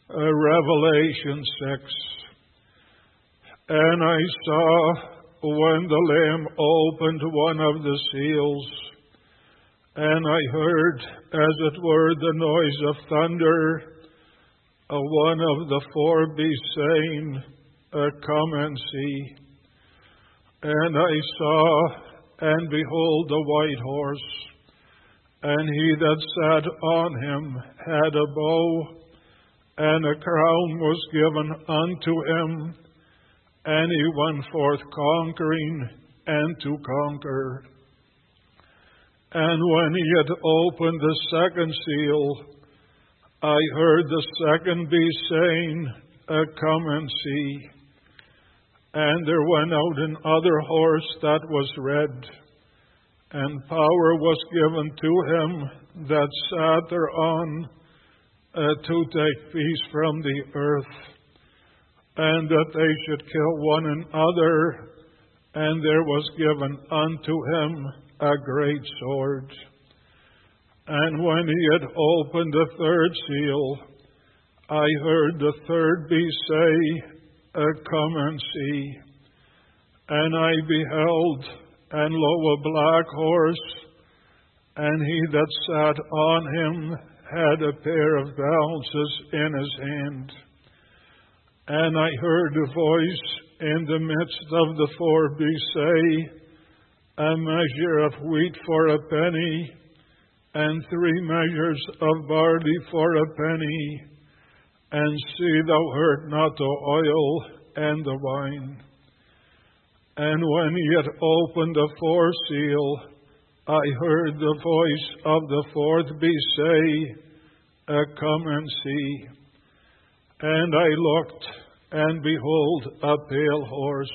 Revelation 6. And I saw when the Lamb opened one of the seals, and I heard, as it were, the noise of thunder, one of the four beasts saying, Come and see. And I saw, and behold, a white horse, and he that sat on him had a bow, and a crown was given unto him, and he went forth conquering and to conquer. And when he had opened the second seal, I heard the second beast saying, Come and see. And there went out another horse that was red, and power was given to him that sat thereon, to take peace from the earth, and that they should kill one another, and there was given unto him a great sword. And when he had opened the third seal, I heard the third beast say, Come and see. And I beheld, and lo, a black horse, and he that sat on him had a pair of balances in his hand. And I heard a voice in the midst of the four beasts say, A measure of wheat for a penny, and 3 measures of barley for a penny, and see thou hurt not the oil and the wine. And when he had opened the fourth seal, I heard the voice of the fourth beast say, Come and see. And I looked, and behold, a pale horse,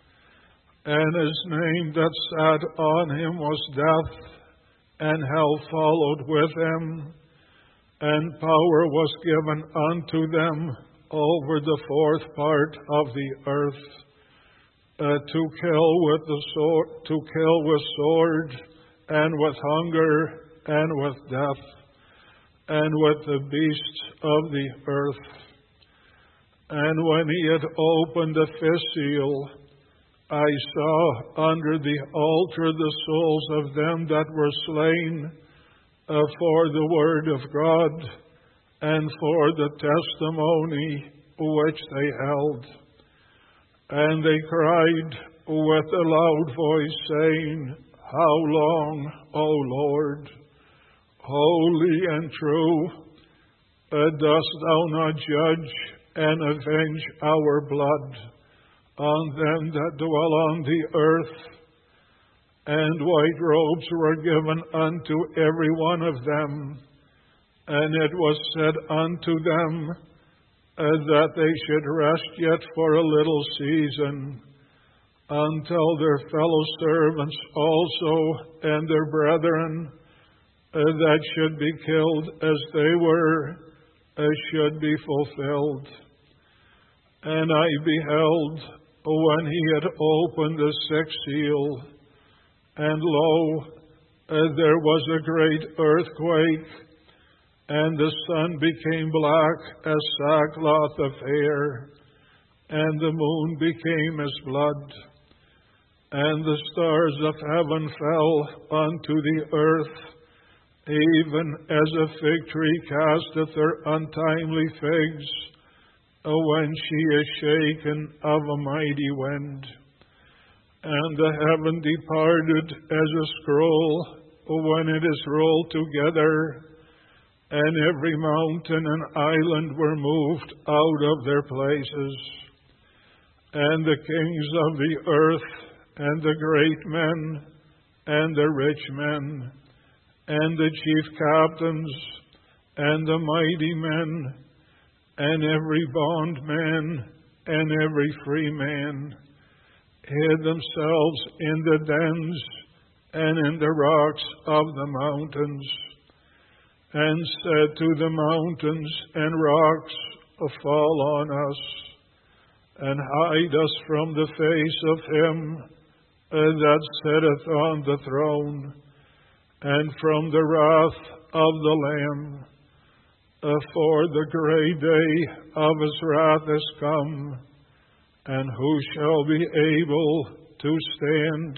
and his name that sat on him was Death, and hell followed with him, and power was given unto them over the fourth part of the earth, to kill with sword, and with hunger, and with death, and with the beasts of the earth. And when he had opened the fifth seal, I saw under the altar the souls of them that were slain for the word of God and for the testimony which they held. And they cried with a loud voice, saying, How long, O Lord, holy and true, dost thou not judge and avenge our blood on them that dwell on the earth? And white robes were given unto every one of them, and it was said unto them that they should rest yet for a little season, until their fellow servants also and their brethren that should be killed as they were should be fulfilled. And I beheld when he had opened the sixth seal, and lo, there was a great earthquake, and the sun became black as sackcloth of hair, and the moon became as blood, and the stars of heaven fell unto the earth, even as a fig tree casteth her untimely figs, when she is shaken of a mighty wind. And the heaven departed as a scroll when it is rolled together, and every mountain and island were moved out of their places. And the kings of the earth, and the great men, and the rich men, and the chief captains, and the mighty men, and every bondman, and every free man, hid themselves in the dens and in the rocks of the mountains, and said to the mountains and rocks, Fall on us, and hide us from the face of him that sitteth on the throne, and from the wrath of the Lamb. for the great day of his wrath is come, and who shall be able to stand?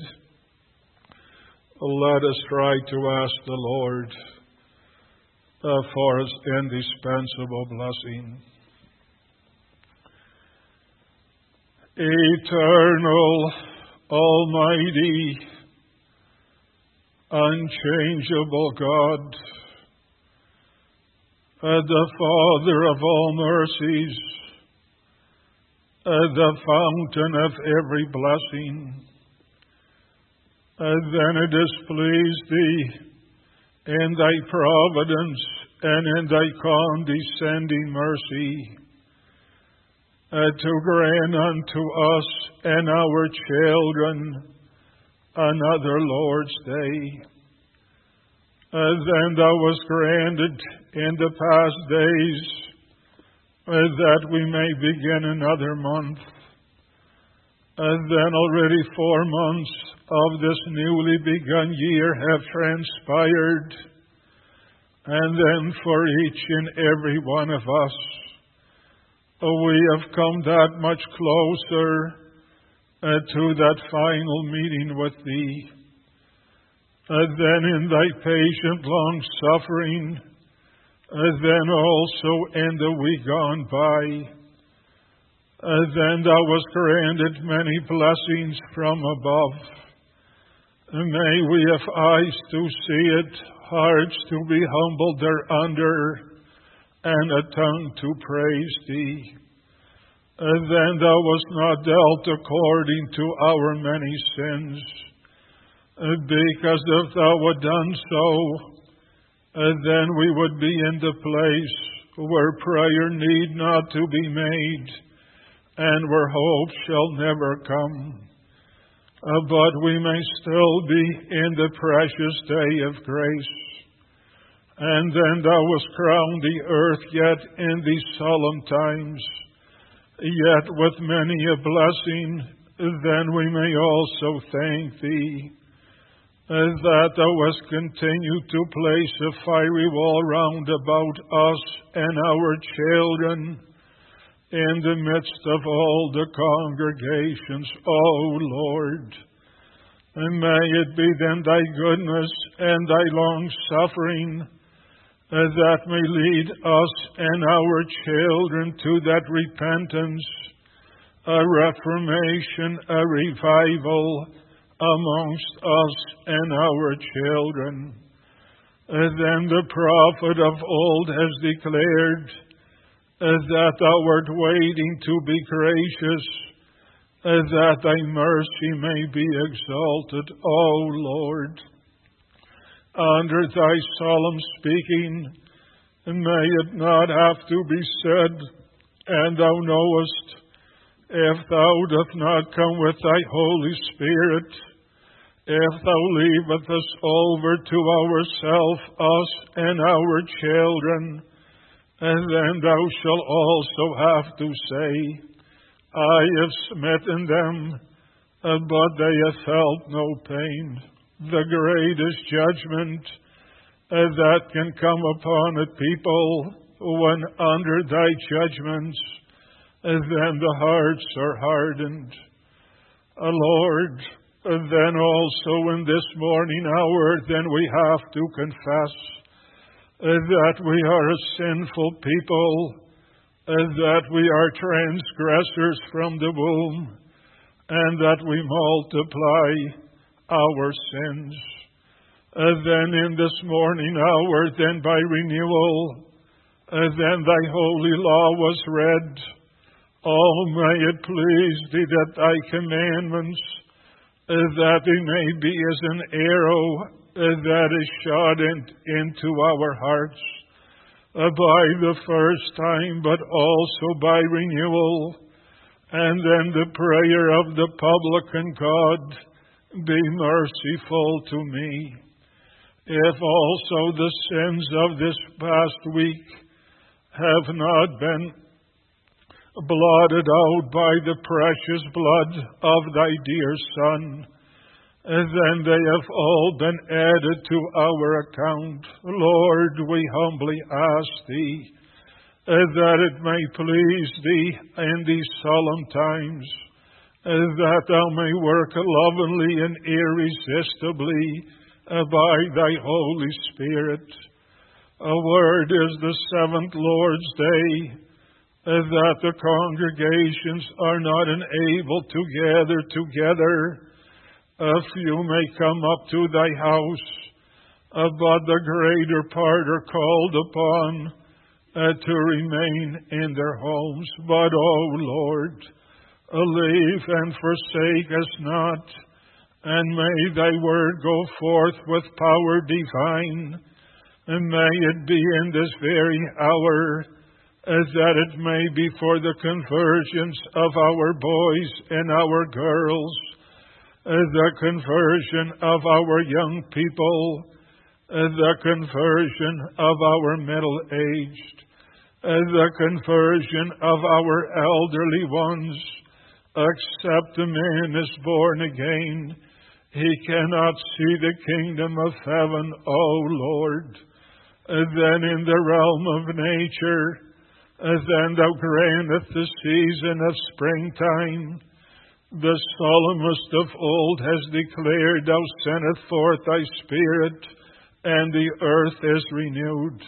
Let us try to ask the Lord for his indispensable blessing. Eternal, almighty, unchangeable God, the Father of all mercies, the fountain of every blessing, then it displeased thee in thy providence and in thy condescending mercy to grant unto us and our children another Lord's Day. Then thou wast granted in the past days that we may begin another month. Then already 4 months of this newly begun year have transpired, and then for each and every one of us, we have come that much closer to that final meeting with Thee. Then in Thy patient long suffering, then also in the week gone by, then Thou wast granted many blessings from above. May we have eyes to see it, hearts to be humbled thereunder, and a tongue to praise Thee. Then Thou wast not dealt according to our many sins, because if Thou had done so, then we would be in the place where prayer need not to be made, and where hope shall never come. But we may still be in the precious day of grace. And then Thou wast crowned the earth yet in these solemn times, yet with many a blessing, then we may also thank Thee, that Thou hast continued to place a fiery wall round about us and our children in the midst of all the congregations, O Lord. And may it be then Thy goodness and Thy long suffering that may lead us and our children to that repentance, a reformation, a revival amongst us and our children. Then the prophet of old has declared that Thou art waiting to be gracious, that Thy mercy may be exalted, O Lord. Under Thy solemn speaking, may it not have to be said, and Thou knowest, if Thou doth not come with Thy Holy Spirit, if Thou leavest us over to ourselves, us and our children, and then Thou shalt also have to say, I have smitten them, but they have felt no pain. The greatest judgment that can come upon a people when under Thy judgments, then the hearts are hardened. Lord, then also in this morning hour, then we have to confess that we are a sinful people, that we are transgressors from the womb, and that we multiply our sins. Then in this morning hour, then by renewal, then Thy holy law was read. Oh, may it please Thee that Thy commandments, that they may be as an arrow that is shot into our hearts by the first time, but also by renewal. And then the prayer of the publican, God, be merciful to me. If also the sins of this past week have not been blotted out by the precious blood of Thy dear Son, then they have all been added to our account. Lord, we humbly ask Thee that it may please Thee in these solemn times, that Thou may work lovingly and irresistibly by Thy Holy Spirit. A word is the seventh Lord's Day, that the congregations are not enabled to gather together. A few may come up to Thy house, but the greater part are called upon to remain in their homes. But, O Lord, leave and forsake us not, and may Thy word go forth with power divine, and may it be in this very hour, that it may be for the conversions of our boys and our girls, the conversion of our young people, the conversion of our middle-aged, the conversion of our elderly ones. Except a man is born again, he cannot see the kingdom of heaven, O Lord. Then in the realm of nature, then Thou grantest the season of springtime. The psalmist of old has declared, Thou sendest forth Thy Spirit, and the earth is renewed.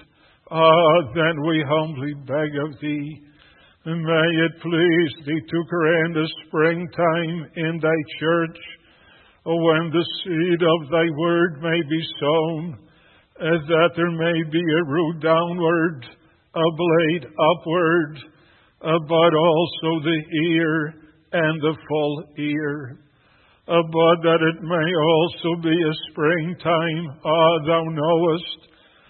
Then we humbly beg of Thee, may it please Thee to grant a springtime in Thy church, when the seed of Thy word may be sown, that there may be a root downward, a blade upward, but also the ear and the full ear. But that it may also be a springtime, Thou knowest,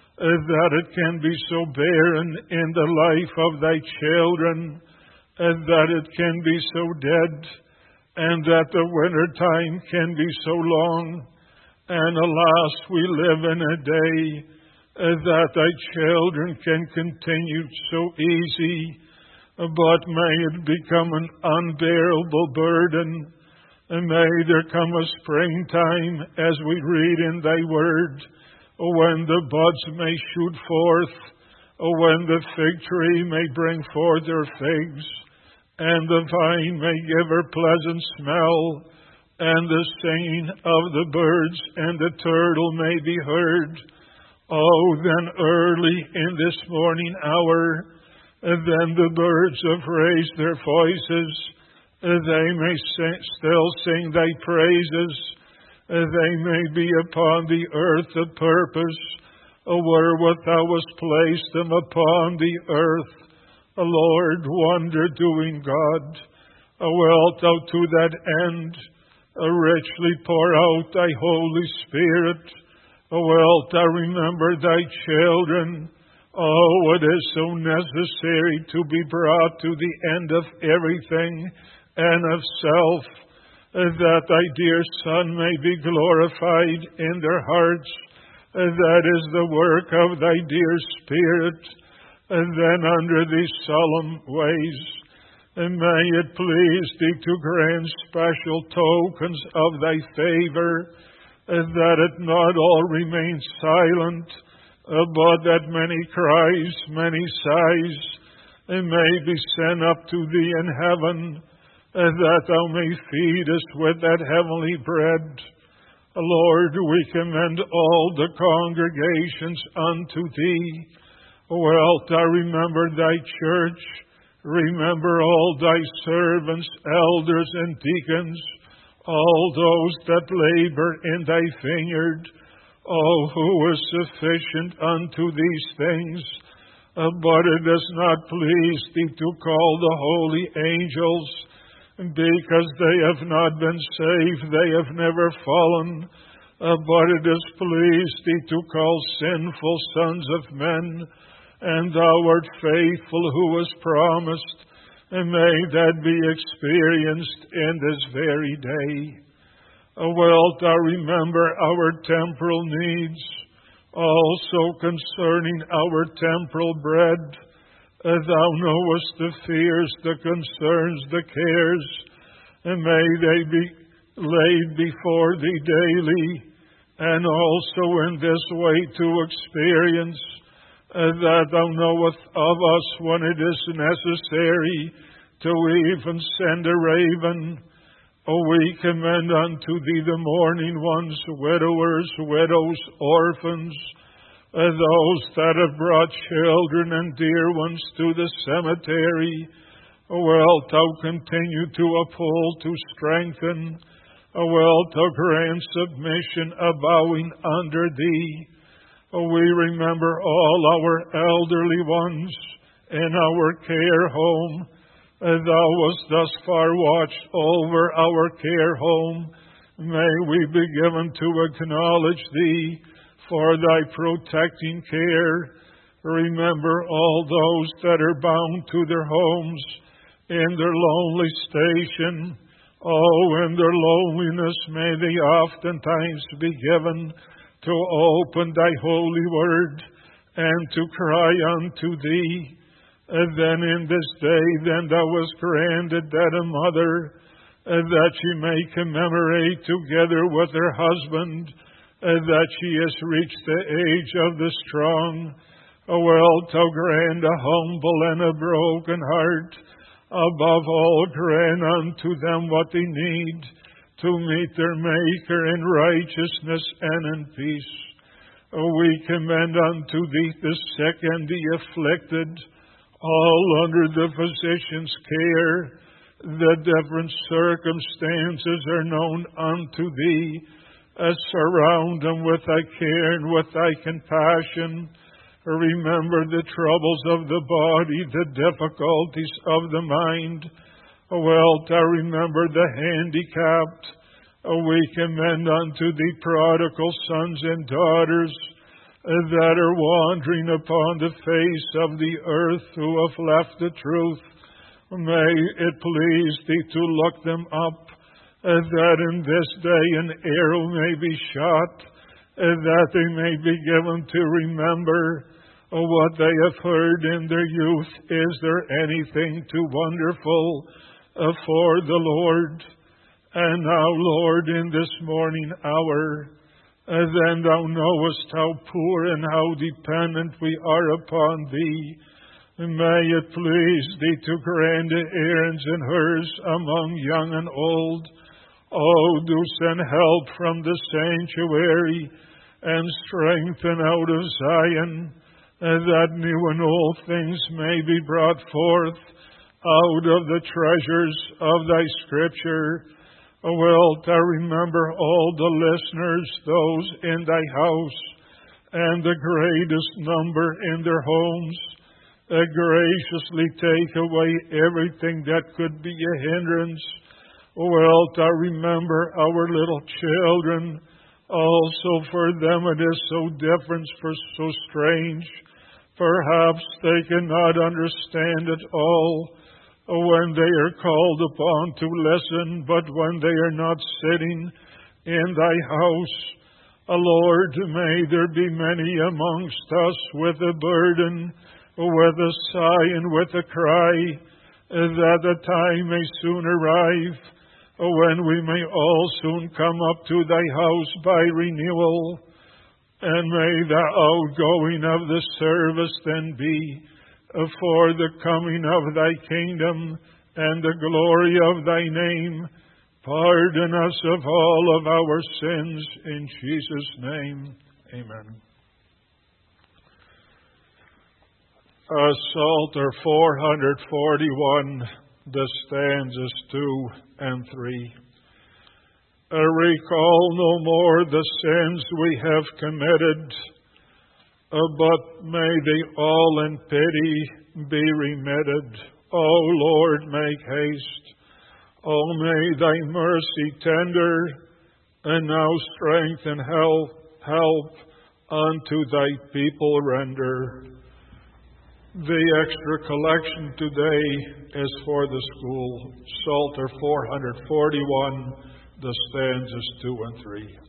that it can be so barren in the life of Thy children, that it can be so dead, and that the winter time can be so long. And alas, we live in a day that Thy children can continue so easy, but may it become an unbearable burden. And may there come a springtime, as we read in Thy word, when the buds may shoot forth, when the fig tree may bring forth her figs, and the vine may give her pleasant smell, and the singing of the birds and the turtle may be heard. Oh, then early in this morning hour, then the birds have raised their voices, they may still sing Thy praises, they may be upon the earth the purpose, wherewith Thou hast placed them upon the earth. Lord, wonder-doing God, wilt Thou to that end richly pour out Thy Holy Spirit? Wilt Thou remember Thy children? Oh, it is so necessary to be brought to the end of everything and of self, that Thy dear Son may be glorified in their hearts. That is the work of Thy dear Spirit. And then under these solemn ways, may it please Thee to grant special tokens of Thy favor, that it not all remain silent, but that many cries, many sighs, may be sent up to Thee in heaven, that Thou may feed us with that heavenly bread. Lord, we commend all the congregations unto Thee. Wilt Thou remember Thy church? Remember all Thy servants, elders, and deacons, all those that labor in Thy vineyard. Oh, who is sufficient unto these things? But it does not please Thee to call the holy angels, because they have not been saved, they have never fallen. But it has pleased Thee to call sinful sons of men, and Thou art faithful who was promised, and may that be experienced in this very day. Wilt Thou remember our temporal needs, also concerning our temporal bread? Thou knowest the fears, the concerns, the cares, and may they be laid before Thee daily, and also in this way to experience that thou knowest of us when it is necessary to even send a raven. We commend unto thee the mourning ones, widowers, widows, orphans, those that have brought children and dear ones to the cemetery. Wilt thou continue to uphold, to strengthen, wilt thou grant submission, bowing under thee. We remember all our elderly ones in our care home. Thou wast thus far watched over our care home. May we be given to acknowledge thee for thy protecting care. Remember all those that are bound to their homes in their lonely station. Oh, in their loneliness may they oftentimes be given to open thy holy word and to cry unto thee. And then in this day, then thou hast granted that a mother, that she may commemorate together with her husband, that she has reached the age of the strong. Wilt thou grant a humble and a broken heart, above all grant unto them what they need, to meet their Maker in righteousness and in peace. We commend unto thee the sick and the afflicted, all under the physician's care. The different circumstances are known unto thee. Surround them with thy care and with thy compassion. Remember the troubles of the body, the difficulties of the mind. Wilt thou remember the handicapped? We commend unto thee prodigal sons and daughters that are wandering upon the face of the earth, who have left the truth. May it please thee to look them up, that in this day an arrow may be shot, that they may be given to remember what they have heard in their youth. Is there anything too wonderful for the Lord? And now, Lord, in this morning hour, then thou knowest how poor and how dependent we are upon thee. May it please thee to grant Aaron's and hers among young and old. Oh, do send help from the sanctuary and strengthen out of Zion, that new and old things may be brought forth out of the treasures of thy Scripture. Wilt thou remember all the listeners, those in thy house, and the greatest number in their homes? Graciously take away everything that could be a hindrance. Wilt thou remember our little children? Also for them it is so different, for so strange. Perhaps they cannot understand it all when they are called upon to listen, but when they are not sitting in thy house. Lord, may there be many amongst us with a burden, with a sigh and with a cry, that the time may soon arrive when we may all soon come up to thy house by renewal. And may the outgoing of the service then be for the coming of thy kingdom and the glory of thy name. Pardon us of all of our sins, in Jesus' name. Amen. Psalter 441, the stanzas 2 and 3. Recall no more the sins we have committed, but may they all in pity be remitted. O Lord, make haste. O may thy mercy tender, and now strength and help unto thy people render. The extra collection today is for the school. Psalter 441, the stanzas 2 and 3.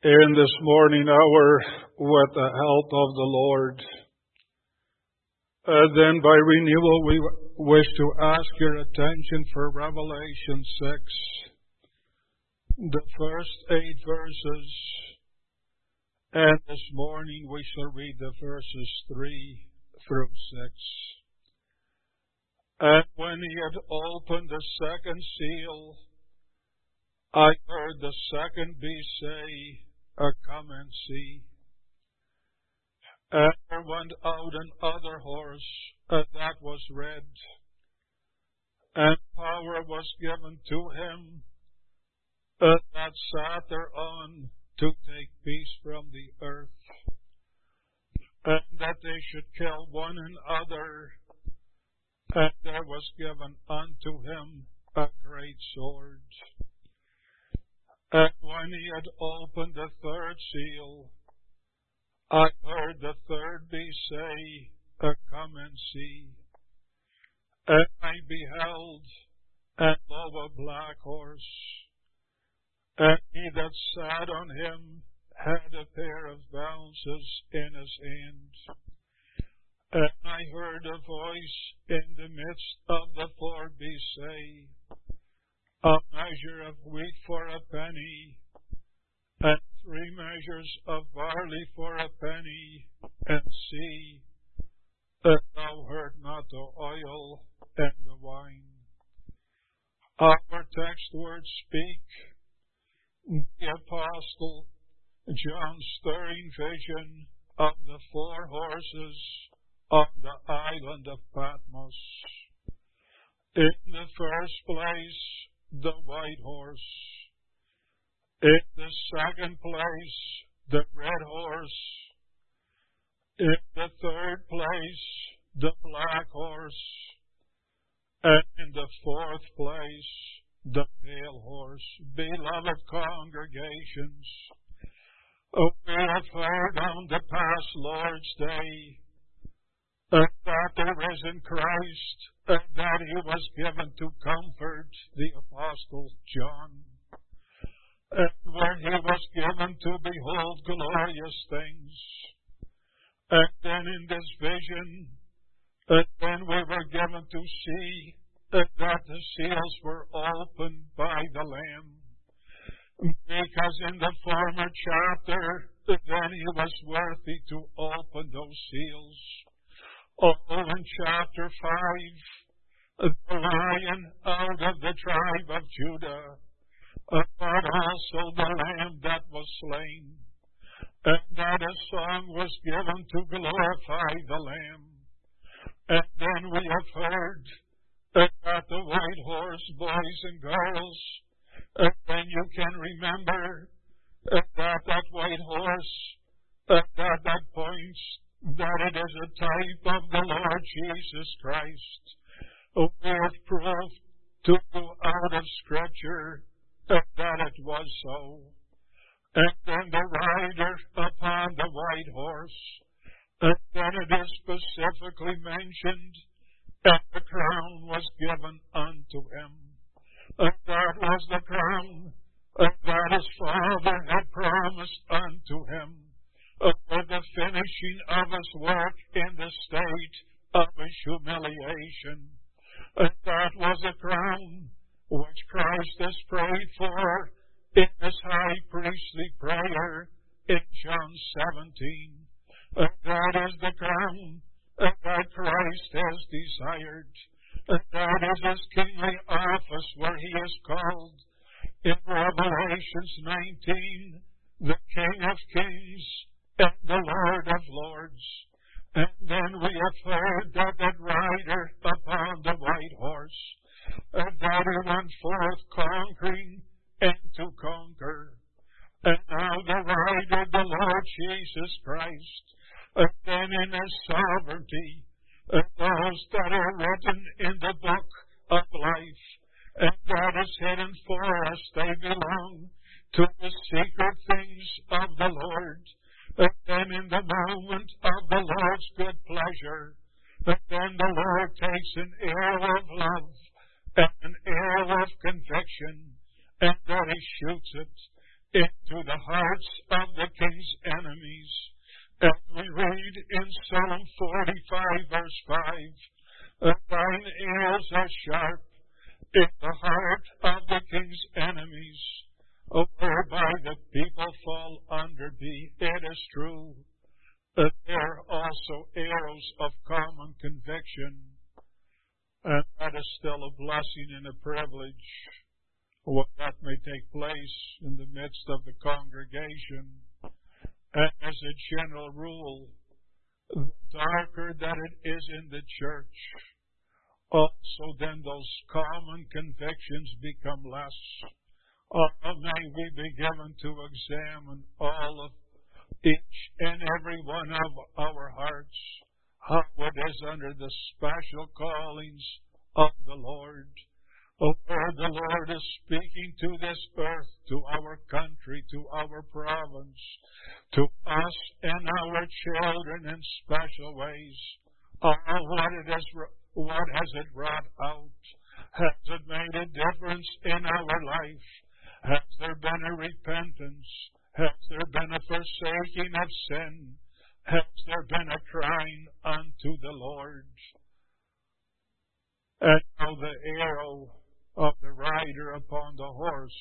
in this morning hour with the help of the Lord. Then by renewal we wish to ask your attention for Revelation 6, the first 8 verses, and this morning we shall read the verses 3 through 6. And when he had opened the second seal, I heard the second beast say, "Come and see." And there went out another horse that was red, and power was given to him that sat thereon to take peace from the earth, and that they should kill one another. And there was given unto him a great sword. And when he had opened the third seal, I heard the third beast say, "Come and see." And I beheld, and lo, a black horse, and he that sat on him had a pair of balances in his hand. And I heard a voice in the midst of the four beasts say, "A measure of wheat for a penny, and 3 measures of barley for a penny, and see that thou hurt not the oil and the wine." Our text words speak the Apostle John's stirring vision of the 4 horses on the island of Patmos. In the first place, the white horse. In the second place, the red horse. In the third place, the black horse. And in the fourth place, the pale horse. Beloved congregations, we have heard on the past Lord's Day that the risen Christ, that he was given to comfort the Apostle John, and where he was given to behold glorious things. And then in this vision, then we were given to see that the seals were opened by the Lamb. Because in the former chapter, then he was worthy to open those seals. Oh, in chapter 5, the Lion out of the tribe of Judah, but also the Lamb that was slain, and that a song was given to glorify the Lamb. And then we have heard that the white horse, boys and girls, then you can remember that white horse, that points that it is a type of the Lord Jesus Christ. We have proved to go out of Scripture that it was so. And then the rider upon the white horse, and then it is specifically mentioned that the crown was given unto him. And that was the crown that his Father had promised unto him for the finishing of his work in the state of his humiliation. And that was a crown which Christ has prayed for in his high priestly prayer in John 17. That is the crown that Christ has desired. That is his kingly office where he is called in Revelations 19, the King of Kings and the Lord of Lords. And then we have heard that rider upon the white horse, that he went forth conquering and to conquer. And now the rider, the Lord Jesus Christ, then in his sovereignty, those that are written in the book of life, and that is hidden for us, they belong to the secret things of the Lord. And then in the moment of the Lord's good pleasure, then the Lord takes an arrow of love and an arrow of conviction, and that he shoots it. into the hearts of the king's enemies. As we read in Psalm 45, verse 5, thine arrows are sharp in the heart of the king's enemies, whereby the people fall under thee. It is true that there are also arrows of common conviction, and that is still a blessing and a privilege. What that may take place in the midst of the congregation. And as a general rule, the darker that it is in the church, also then those common convictions become less. May we be given to examine all of each and every one of our hearts, how it is under the special callings of the Lord. Where the Lord is speaking to this earth, to our country, to our province, to us and our children in special ways. What has it wrought out? Has it made a difference in our life? Has there been a repentance? Has there been a forsaking of sin? Has there been a crying unto the Lord? And now the arrow of the rider upon the horse,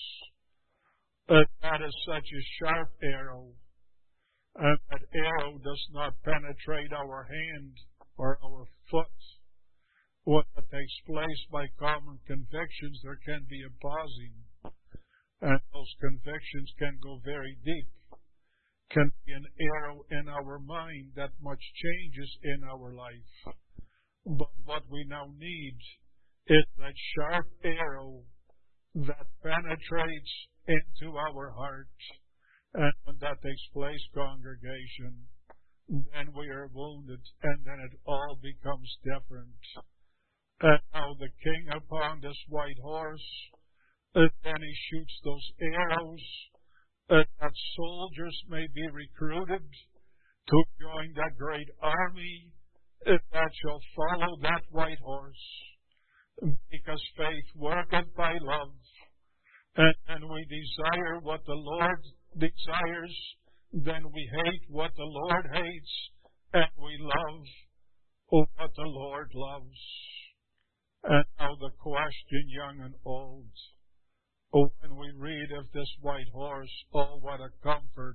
that is such a sharp arrow, and that arrow does not penetrate our hand or our foot. When it takes place by common convictions, there can be a pausing, and those convictions can go very deep, can be an arrow in our mind that much changes in our life. But what we now need is that sharp arrow that penetrates into our heart. And when that takes place, congregation, then we are wounded, and then it all becomes different. And now the king upon this white horse, then he shoots those arrows, that soldiers may be recruited to join that great army that shall follow that white horse. Because faith worketh by love, and we desire what the Lord desires, then we hate what the Lord hates, and we love what the Lord loves. And now the question, young and old, when we read of this white horse, oh, what a comfort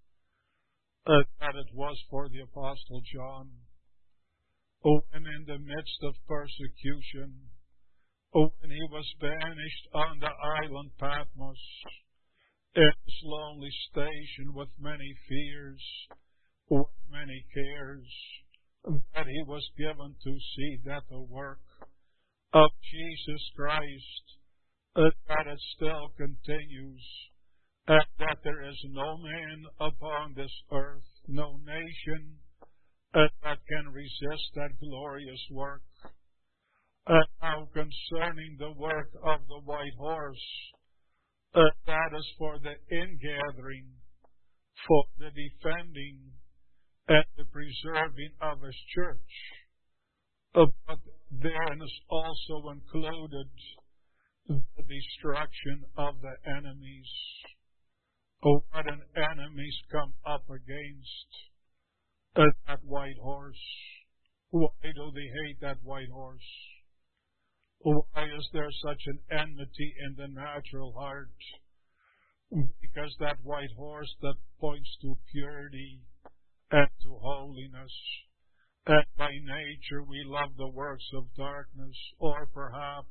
that it was for the Apostle John, when in the midst of persecution, when he was banished on the island Patmos, in his lonely station with many fears, with many cares, that he was given to see that the work of Jesus Christ, that it still continues, and that there is no man upon this earth, no nation, that can resist that glorious work. And now concerning the work of the white horse, that is for the ingathering, for the defending, and the preserving of his church. But therein is also included the destruction of the enemies. What an enemies come up against that white horse. Why do they hate that white horse? Why is there such an enmity in the natural heart? Because that white horse that points to purity and to holiness. And by nature we love the works of darkness, or perhaps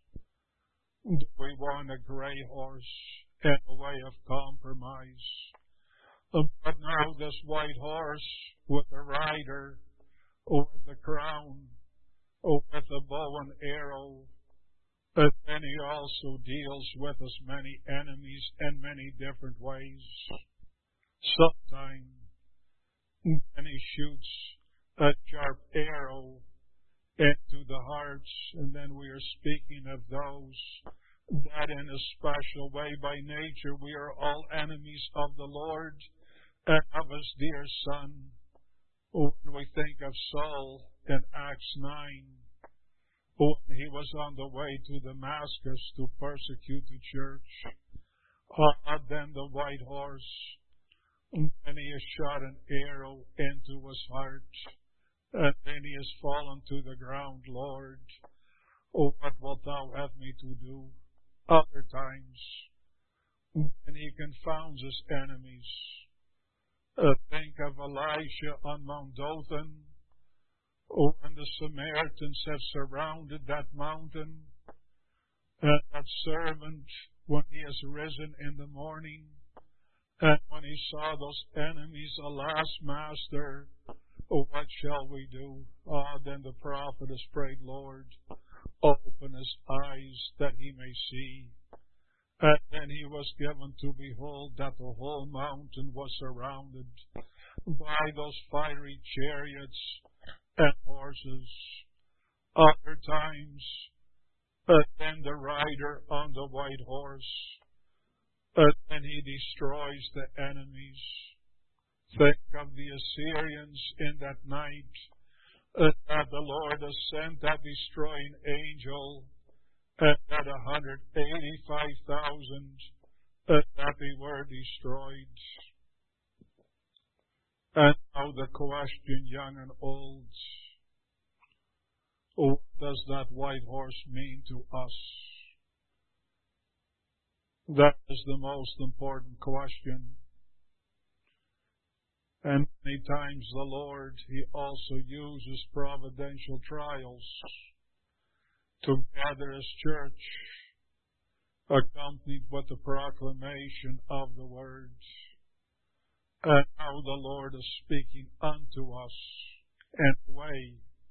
do we want a gray horse and a way of compromise? But now this white horse with a rider, with a crown, with a bow and arrow, but then he also deals with as many enemies in many different ways. Sometimes then he shoots a sharp arrow into the hearts, and then we are speaking of those that in a special way by nature we are all enemies of the Lord and of his dear Son. When we think of Saul in Acts 9, when he was on the way to Damascus to persecute the church, Then the white horse, then he has shot an arrow into his heart, and then he has fallen to the ground. Lord, what wilt thou have me to do? Other times, then he confounds his enemies. Think of Elisha on Mount Dothan, when the Samaritans have surrounded that mountain, and that servant, when he has risen in the morning, and when he saw those enemies, alas, Master, what shall we do? Then the prophet has prayed, Lord, open his eyes that he may see. And then he was given to behold that the whole mountain was surrounded by those fiery chariots and horses. Other times, then the rider on the white horse, then he destroys the enemies. Think of the Assyrians in that night, that the Lord has sent that destroying angel, and that 185,000 that they were destroyed. And now the question, young and old, what does that white horse mean to us? That is the most important question. And many times the Lord, He also uses providential trials to gather His church, accompanied with the proclamation of the Word. And now the Lord is speaking unto us in a way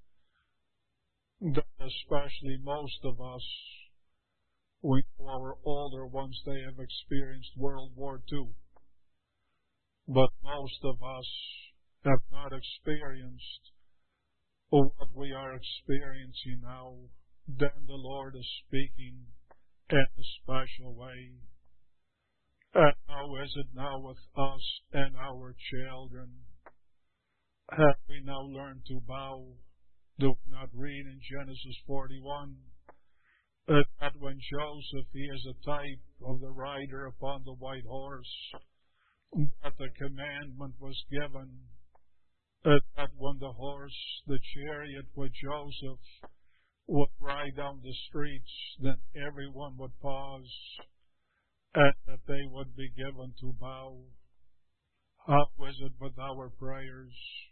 that especially most of us, we know our older ones, they have experienced World War II. But most of us have not experienced what we are experiencing now. Then the Lord is speaking in a special way. And how is it now with us and our children? Have we now learned to bow? Do we not read in Genesis 41 that when Joseph, he is a type of the rider upon the white horse, that the commandment was given that when the horse, the chariot with Joseph, would ride down the streets, then everyone would pause, and that they would be given to bow. How is it with our prayers?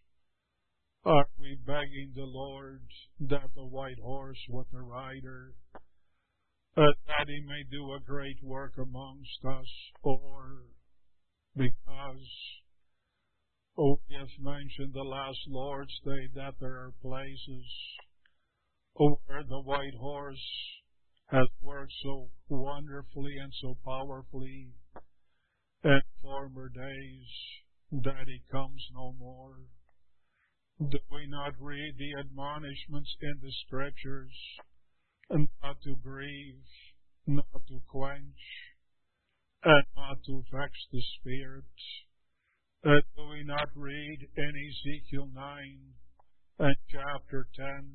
Are we begging the Lord that the white horse with the rider, that he may do a great work amongst us, or because we have mentioned the last Lord's Day that there are places where the white horse has worked so wonderfully and so powerfully in former days that he comes no more. Do we not read the admonishments in the Scriptures, not to grieve, not to quench, and not to vex the Spirit? Do we not read in Ezekiel 9 and chapter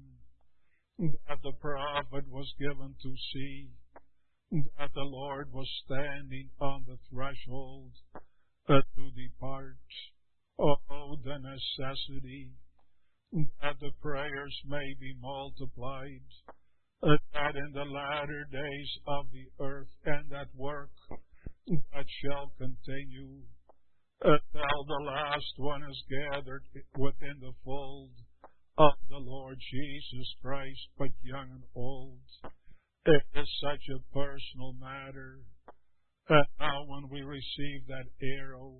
10 that the prophet was given to see that the Lord was standing on the threshold to depart? Oh, the necessity that the prayers may be multiplied, that in the latter days of the earth and that work that shall continue, till the last one is gathered within the fold of the Lord Jesus Christ, but young and old. It is such a personal matter. And now when we receive that arrow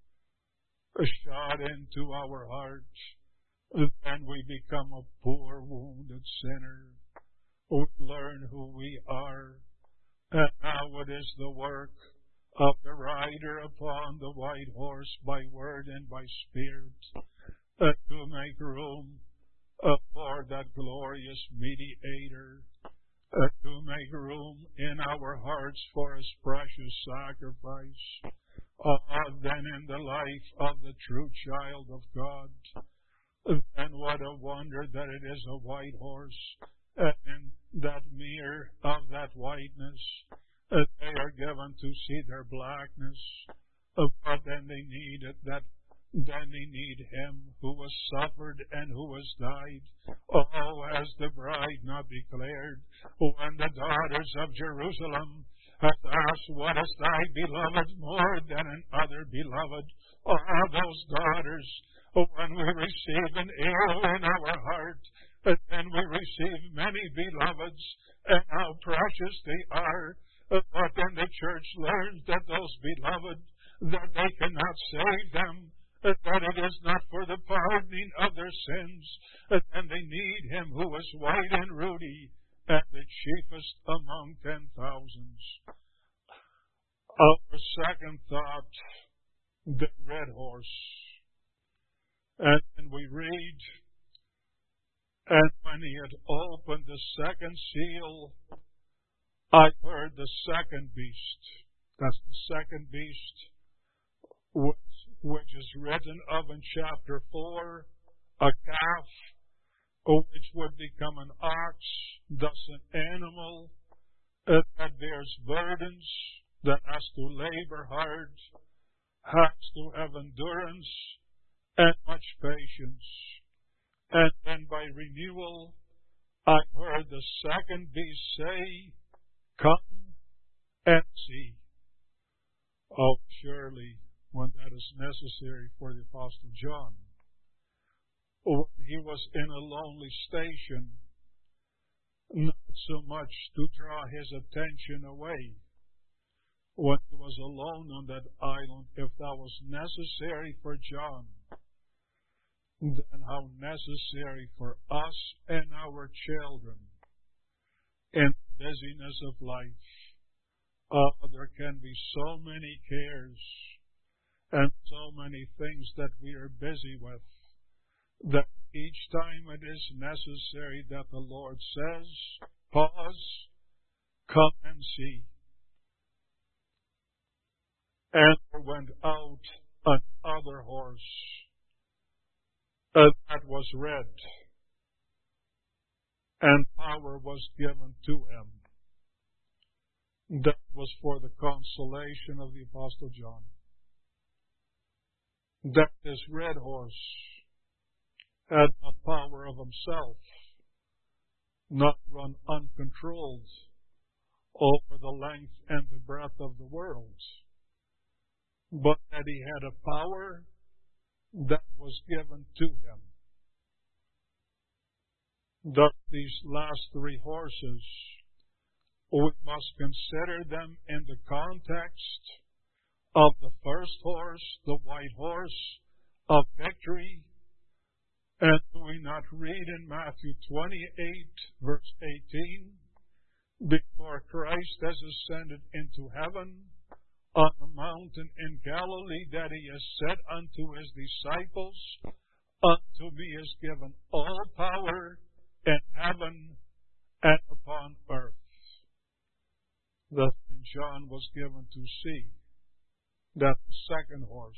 shot into our heart, then we become a poor, wounded sinner. We learn who we are, and now it is the work of the rider upon the white horse by word and by spirit to make room for that glorious mediator, to make room in our hearts for His precious sacrifice. Then in the life of the true child of God, and what a wonder that it is a white horse, and in that mirror of that whiteness, They are given to see their blackness, but then they need Him who has suffered and who has died. Oh, has the bride not declared, when the daughters of Jerusalem have asked, what is thy beloved more than another beloved? Oh, those daughters, when we receive an arrow in our heart, then we receive many beloveds, and how precious they are. But then the church learns that those beloved, that they cannot save them, that it is not for the pardoning of their sins, and they need Him who is white and ruddy, and the chiefest among 10,000s. Our second thought, the red horse. And then we read, and when He had opened the second seal, I heard the second beast. That's the second beast, which is written of in chapter 4, a calf, which would become an ox, thus an animal that bears burdens, that has to labor hard, has to have endurance and much patience. And then by renewal, I heard the second beast say, come and see. Oh, surely, when that is necessary for the Apostle John, when he was in a lonely station, not so much to draw his attention away, when he was alone on that island, if that was necessary for John, then how necessary for us and our children in the busyness of life. There can be so many cares and so many things that we are busy with, that each time it is necessary that the Lord says, pause, come and see. And there went out another horse that was red, and power was given to him. That was for the consolation of the Apostle John. That this red horse had not power of himself, not run uncontrolled over the length and the breadth of the world, but that he had a power that was given to him. Thus, these last three horses, we must consider them in the context of the first horse, the white horse of victory. And do we not read in Matthew 28, verse 18, before Christ has ascended into heaven, on the mountain in Galilee, that He has said unto His disciples, unto me is given all power in heaven and upon earth. Thus John was given to see that the second horse,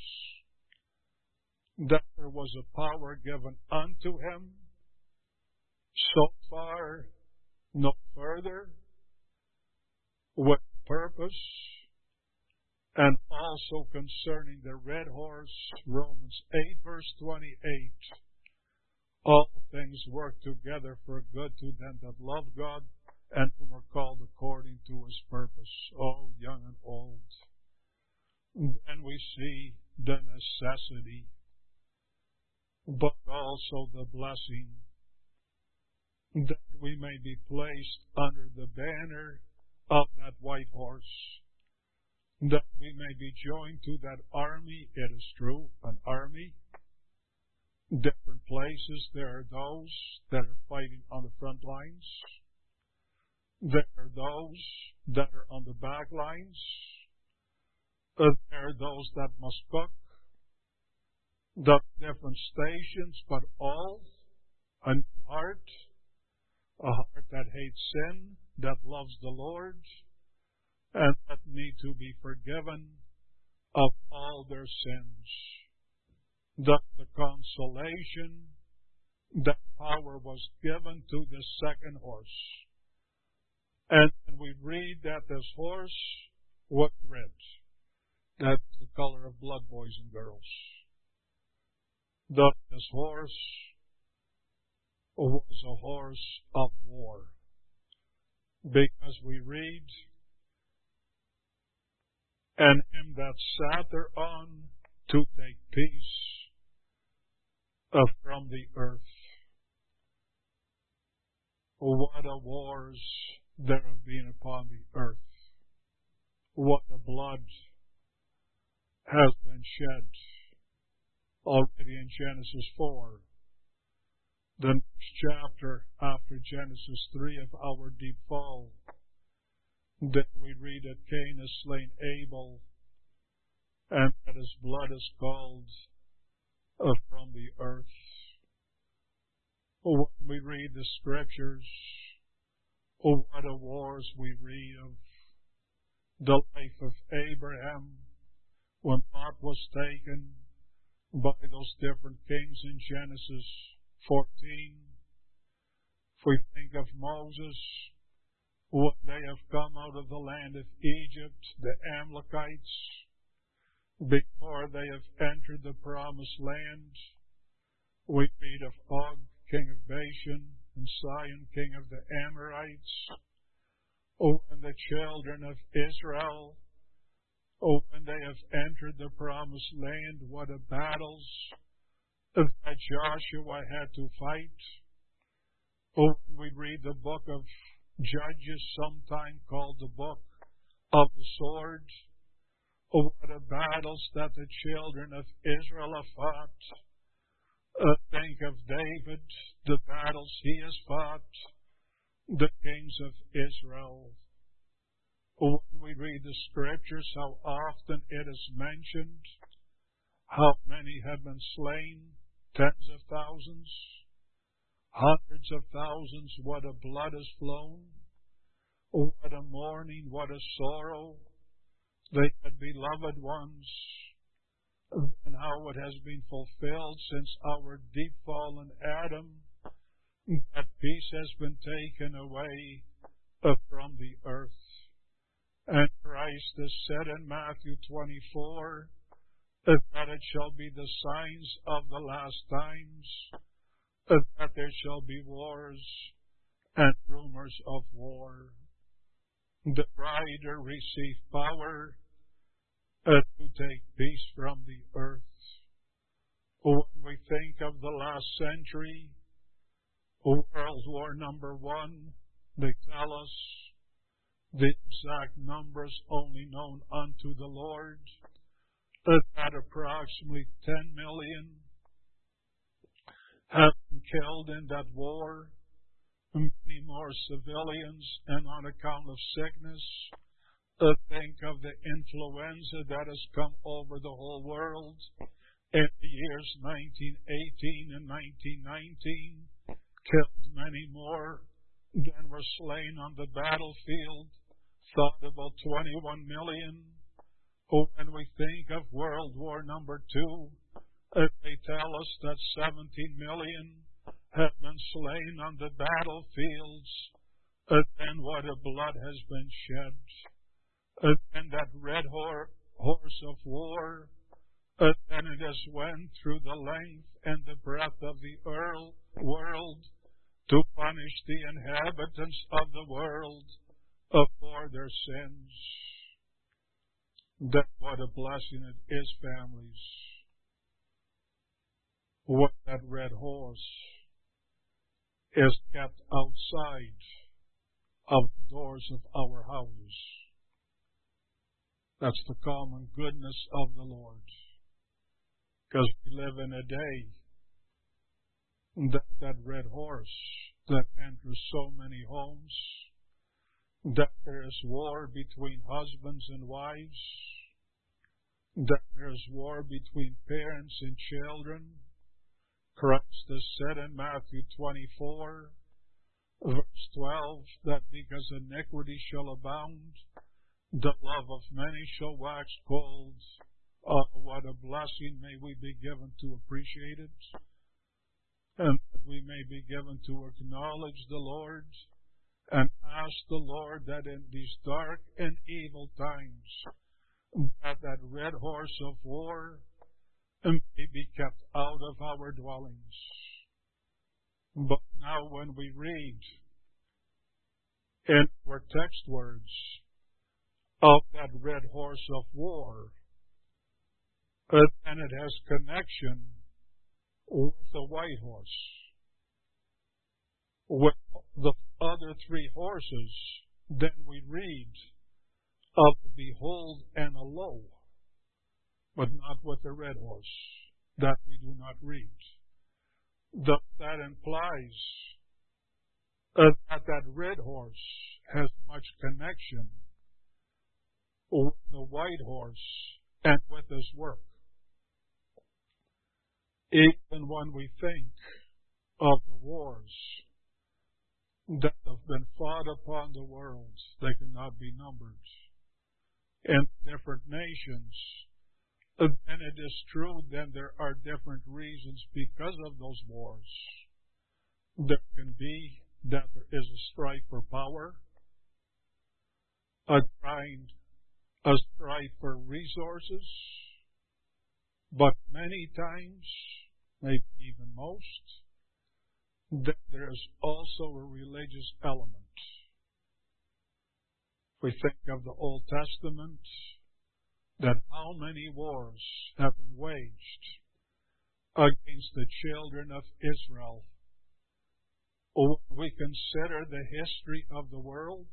that there was a power given unto him, so far, no further, with purpose. And also concerning the red horse, Romans 8, verse 28, all things work together for good to them that love God and whom are called according to His purpose, oh, young and old. Then we see the necessity, but also the blessing, that we may be placed under the banner of that white horse, that we may be joined to that army. It is true, an army. Different places, there are those that are fighting on the front lines. There are those that are on the back lines. There are those that must cook. The different stations, but all a new heart, a heart that hates sin, that loves the Lord, and that need to be forgiven of all their sins. That the consolation, that power was given to the second horse. And we read that this horse was red. That's the color of blood, boys and girls. This horse was a horse of war. Because we read, and him that sat thereon to take peace from the earth. What a wars there have been upon the earth. What a blood has been shed already in Genesis 4. The next chapter after Genesis 3 of our deep fall. Then we read that Cain has slain Abel, and that his blood is called from the earth. When we read the scriptures, what a wars we read of the life of Abraham when Lot was taken by those different kings in Genesis 14. If we think of Moses, when they have come out of the land of Egypt, the Amalekites, before they have entered the promised land, we read of Og, king of Bashan, and Sihon, king of the Amorites. When the children of Israel, when they have entered the promised land, what a battles that Joshua had to fight. When we read the book of Judges, sometime called the book of the sword, what a battles that the children of Israel have fought. Think of David, the battles he has fought, the kings of Israel. When we read the scriptures, how often it is mentioned, how many have been slain, tens of thousands, hundreds of thousands, what a blood has flown, what a mourning, what a sorrow. They had beloved ones, and how it has been fulfilled since our deep fallen Adam, that peace has been taken away from the earth. And Christ has said in Matthew 24 that it shall be the signs of the last times, that there shall be wars and rumors of war. The rider received power to take peace from the earth. When we think of the last century, World War #1, they tell us the exact numbers only known unto the Lord, that approximately 10 million have been killed in that war, many more civilians, and on account of sickness. Think of the influenza that has come over the whole world in the years 1918 and 1919, killed many more than were slain on the battlefield, thought about 21 million. When we think of World War #2, they tell us that 17 million have been slain on the battlefields, and what a blood has been shed. And that red horse of war, and it has went through the length and the breadth of the world to punish the inhabitants of the world for their sins. That what a blessing it is, families. What that red horse is kept outside of the doors of our houses. That's the common goodness of the Lord. Because we live in a day that red horse that enters so many homes, that there is war between husbands and wives, that there is war between parents and children. Christ has said in Matthew 24, verse 12, that because iniquity shall abound, the love of many shall wax cold. Oh, what a blessing may we be given to appreciate it, and that we may be given to acknowledge the Lord and ask the Lord that in these dark and evil times, that red horse of war may be kept out of our dwellings. But now when we read in our text words of that red horse of war, and it has connection with the white horse. With the other three horses, then we read of the behold and a lo, but not with the red horse. That we do not read. Thus that implies that red horse has much connection with the white horse and with his work. Even when we think of the wars that have been fought upon the world, they cannot be numbered, in different nations, then it is true, then there are different reasons because of those wars. There can be that there is a strife for power, a strife for resources, but many times, maybe even most, then there is also a religious element. We think of the Old Testament, that how many wars have been waged against the children of Israel. When we consider the history of the world,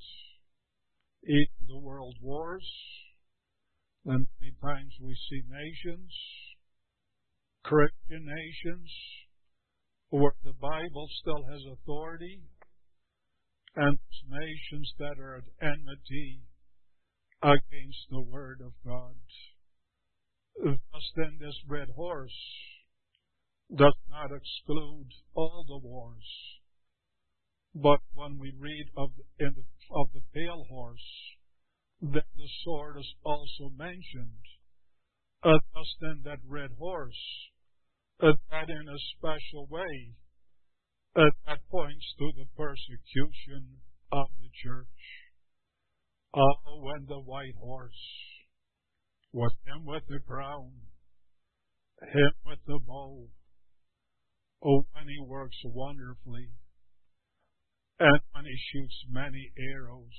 even the world wars, then many times we see nations, Christian nations, where the Bible still has authority, and nations that are at enmity against the Word of God. Thus then this red horse does not exclude all the wars. But when we read of the pale horse, then the sword is also mentioned. Thus then that red horse, that in a special way, that points to the persecution of the church. Oh, when the white horse, with him with the crown, him with the bow, oh, when he works wonderfully, and when he shoots many arrows,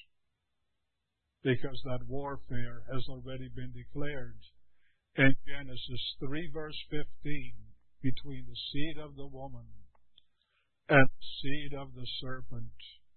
because that warfare has already been declared in Genesis 3 verse 15, between the seed of the woman and the seed of the serpent.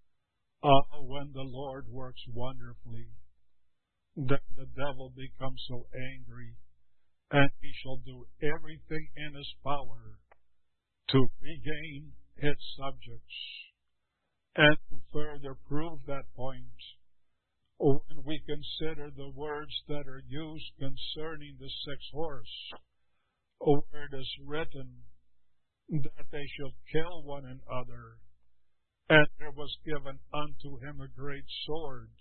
When the Lord works wonderfully, then the devil becomes so angry, and he shall do everything in his power to regain his subjects. And to further prove that point, when we consider the words that are used concerning the sixth horse, where it is written that they shall kill one another, and there was given unto him a great sword.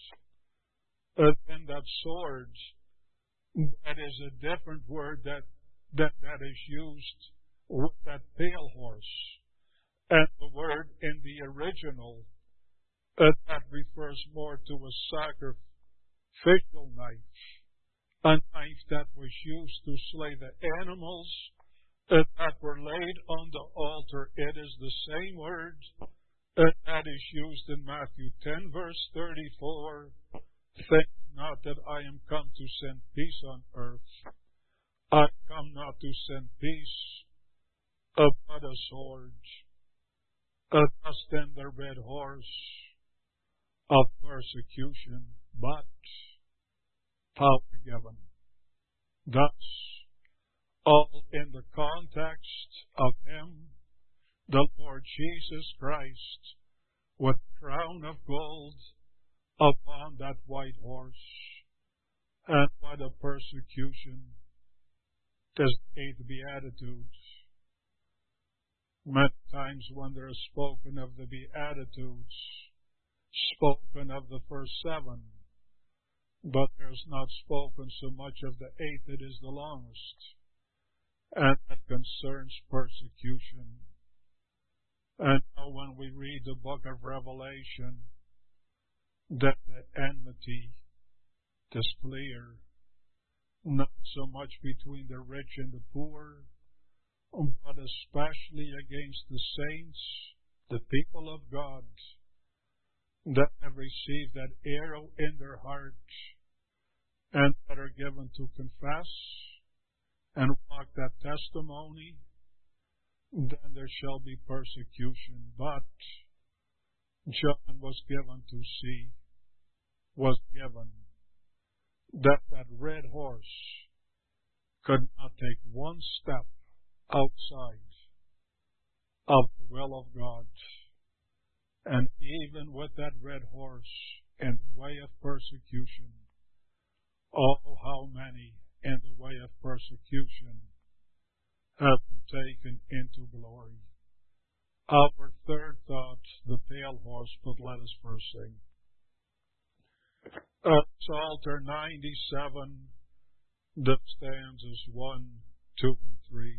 Then that sword, that is a different word that is used with that pale horse. And the word in the original, that refers more to a sacrificial knife, a knife that was used to slay the animals that were laid on the altar. It is the same word that is used in Matthew 10 verse 34. Think not that I am come to send peace on earth. I come not to send peace, but a sword. Thus then the red horse of persecution, but power given. Thus, all in the context of him, the Lord Jesus Christ, with crown of gold upon that white horse, and what a persecution is the Beatitudes. Many times when there is spoken of the Beatitudes, spoken of the first seven, but there is not spoken so much of the eighth. It is the longest, and that concerns persecution. And now when we read the book of Revelation, that the enmity is clear, not so much between the rich and the poor, but especially against the saints, the people of God, that have received that arrow in their heart and that are given to confess and walk that testimony, then there shall be persecution. But John was given that red horse could not take one step outside of the will of God. And even with that red horse in the way of persecution, oh, how many in the way of persecution have been taken into glory. Our third thought, the pale horse, but let us first sing. Psalter 97, the stanzas 1, 2, and 3.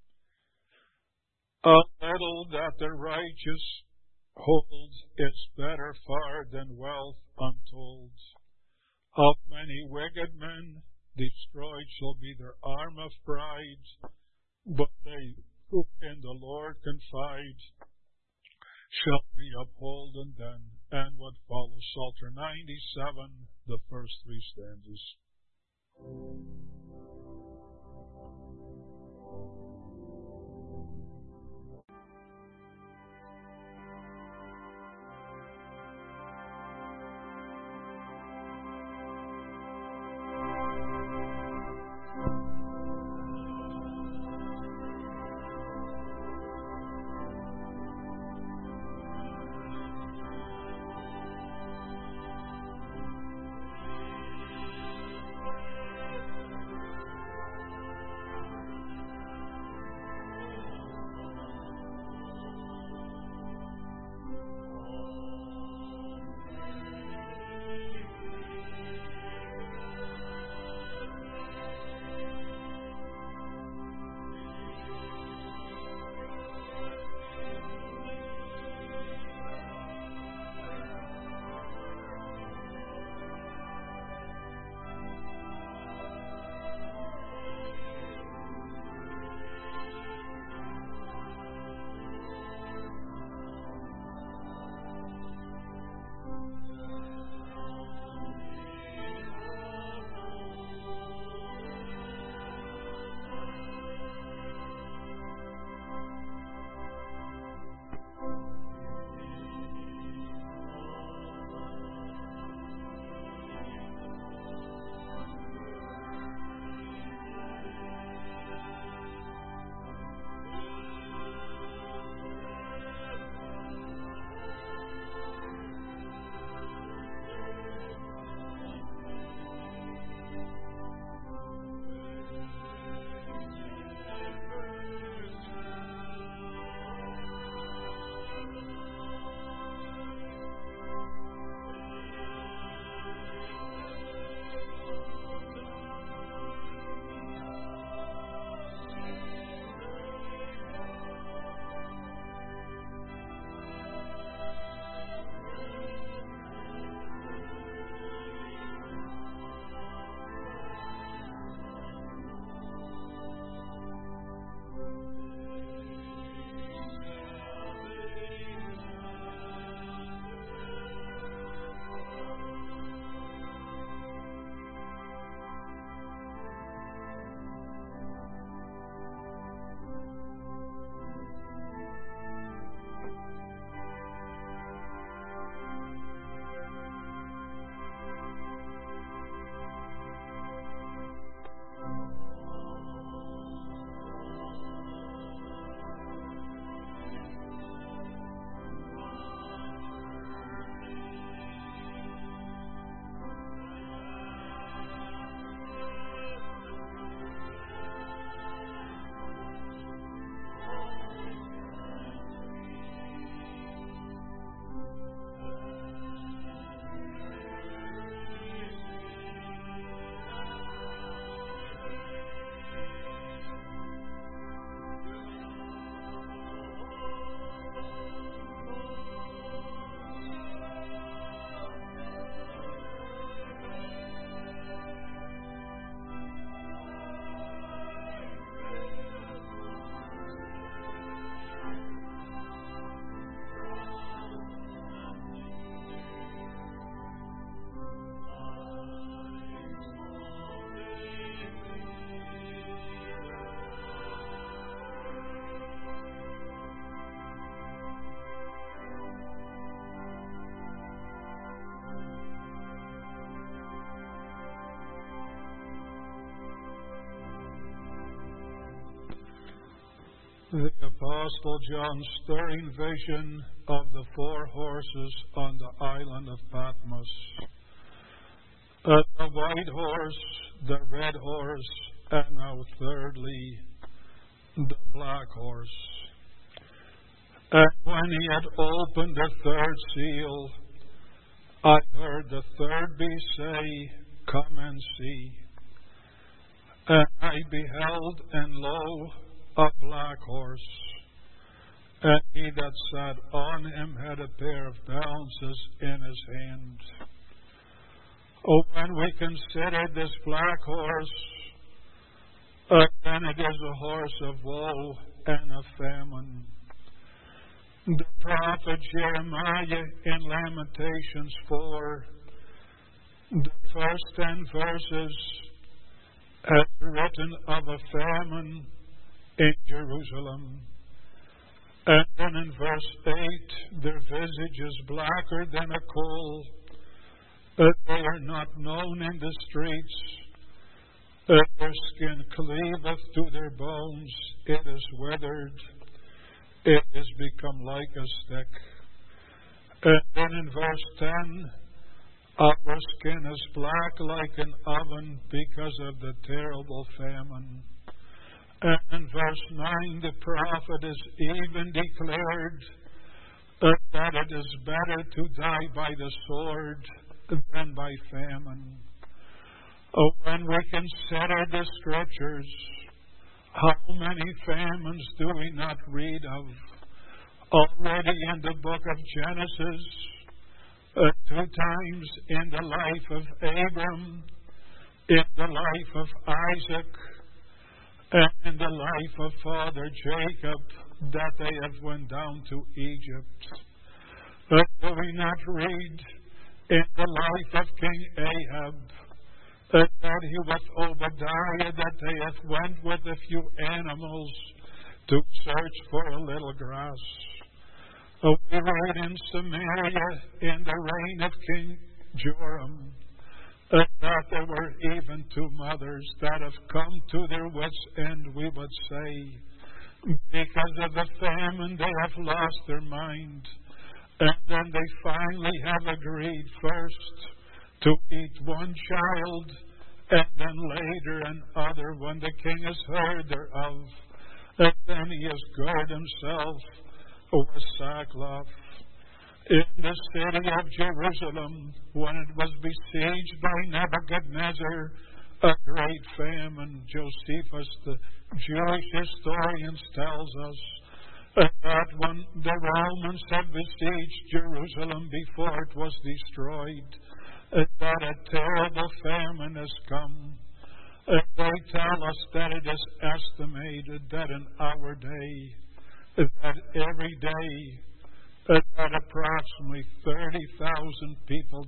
A little that the righteous hold is better far than wealth untold. Of many wicked men destroyed shall be their arm of pride, but they who in the Lord confide shall be upholden then. And what follows, Psalter 97, the first three stanzas. The Apostle John's stirring vision of the 4 horses on the island of Patmos. The white horse, the red horse, and now thirdly, the black horse. And when he had opened the 3rd seal, I heard the 3rd beast say, "Come and see." And I beheld, and lo, a black horse, and he that sat on him had a pair of balances in his hand. Oh, when we consider this black horse, then it is a horse of woe and of famine. The prophet Jeremiah in Lamentations 4, the first 10 verses, has written of a famine in Jerusalem. And then in verse 8, their visage is blacker than a coal, that they are not known in the streets, that their skin cleaveth to their bones, it is withered, it is become like a stick. And then in verse 10, our skin is black like an oven because of the terrible famine. And in verse 9, the prophet is even declared that it is better to die by the sword than by famine. Oh, when we consider the Scriptures, how many famines do we not read of? Already in the book of Genesis, 2 times in the life of Abram, in the life of Isaac, and in the life of Father Jacob, that they have went down to Egypt. But do we not read in the life of King Ahab that he with Obadiah, that they have went with a few animals to search for a little grass? We read in Samaria in the reign of King Joram that there were even 2 mothers that have come to their wits' end, we would say, because of the famine they have lost their mind. And then they finally have agreed first to eat one child, and then later another when the king has heard thereof. And then he has girded himself with sackcloth. In the city of Jerusalem, when it was besieged by Nebuchadnezzar, a great famine, Josephus, the Jewish historian, tells us that when the Romans had besieged Jerusalem before it was destroyed, that a terrible famine has come. They tell us that it is estimated that in our day, that every day, that approximately 30,000 people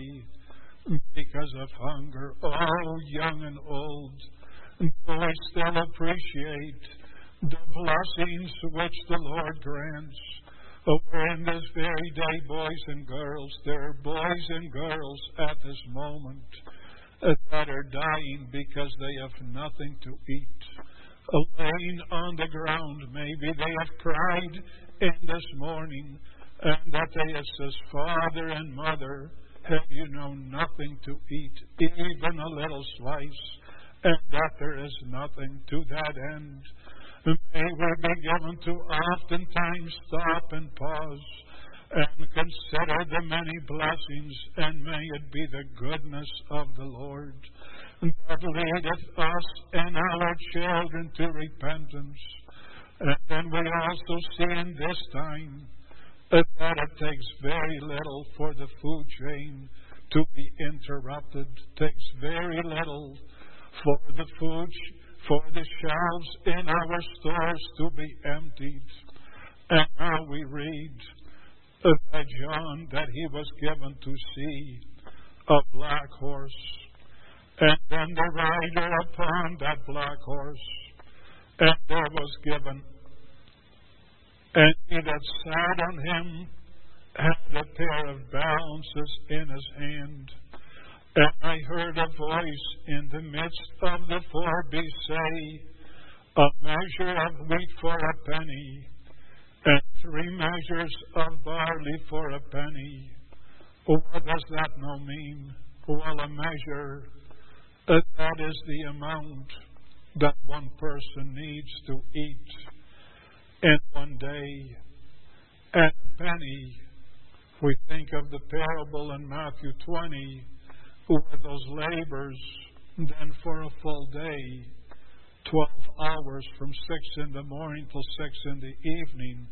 die because of hunger, all young and old. Do we still appreciate the blessings which the Lord grants? Where in this very day, boys and girls, there are boys and girls at this moment that are dying because they have nothing to eat. Laying on the ground, maybe they have cried in this morning, and that they have said, "Father and Mother, have you known nothing to eat, even a little slice?" And that there is nothing to that end. May we be given to oftentimes stop and pause and consider the many blessings, and may it be the goodness of the Lord that leadeth us and our children to repentance. And then we also see in this time that it takes very little for the food chain to be interrupted. It takes very little for the food, for the shelves in our stores to be emptied. And now we read that John, that he was given to see a black horse, and then the rider upon that black horse, and there was given, and he that sat on him had a pair of balances in his hand. And I heard a voice in the midst of the 4 beasts say, a measure of wheat for a penny, and 3 measures of barley for a penny. What does that now mean? Well, a measure, that is the amount that one person needs to eat in one day. And a penny, we think of the parable in Matthew 20, where those labors then for a full day, 12 hours from 6 in the morning till 6 in the evening,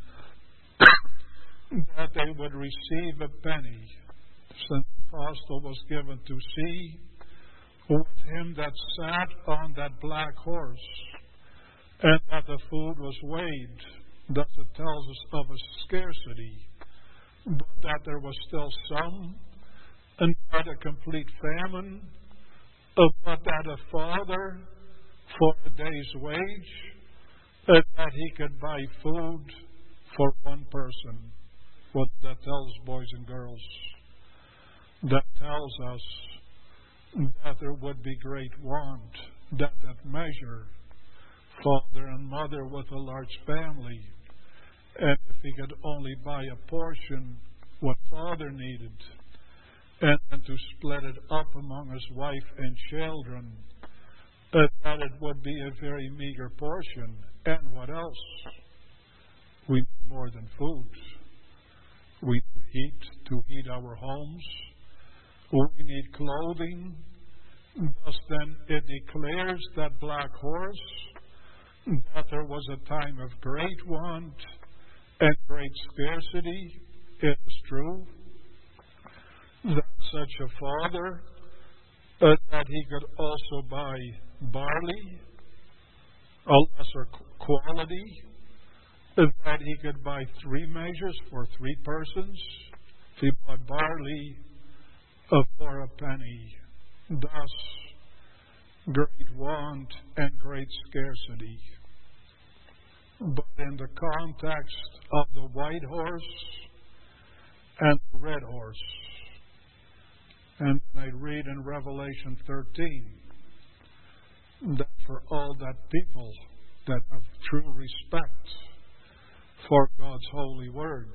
that they would receive a penny. St. Apostle was given to see with him that sat on that black horse, and that the food was weighed. Thus it tells us of a scarcity, but that there was still some, and not a complete famine, but that a father for a day's wage, that he could buy food for one person. What that tells, boys and girls? That tells us that there would be great want, that measure, father and mother with a large family, and if he could only buy a portion what father needed, and then to split it up among his wife and children, that it would be a very meager portion. And what else? We need more than food. We need to heat our homes. We need clothing. Thus then it declares that black horse that there was a time of great want and great scarcity. It is true that such a father, that he could also buy barley, a lesser quality, that he could buy 3 measures for 3 persons. He bought barley for a penny. Thus, great want and great scarcity. But in the context of the white horse and the red horse, and I read in Revelation 13 that for all that people that have true respect for God's holy word,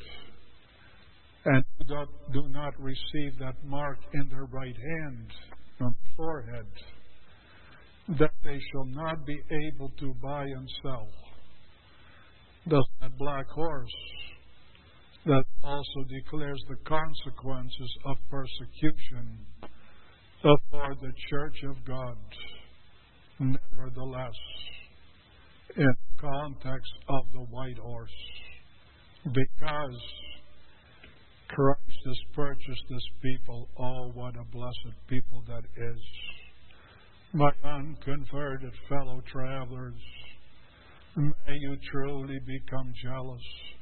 and do not receive that mark in their right hand on the forehead, that they shall not be able to buy and sell. Thus that black horse that also declares the consequences of persecution for the church of God. Nevertheless, in the context of the white horse, because Christ has purchased this people, oh, what a blessed people that is. My unconverted fellow travelers, may you truly become jealous.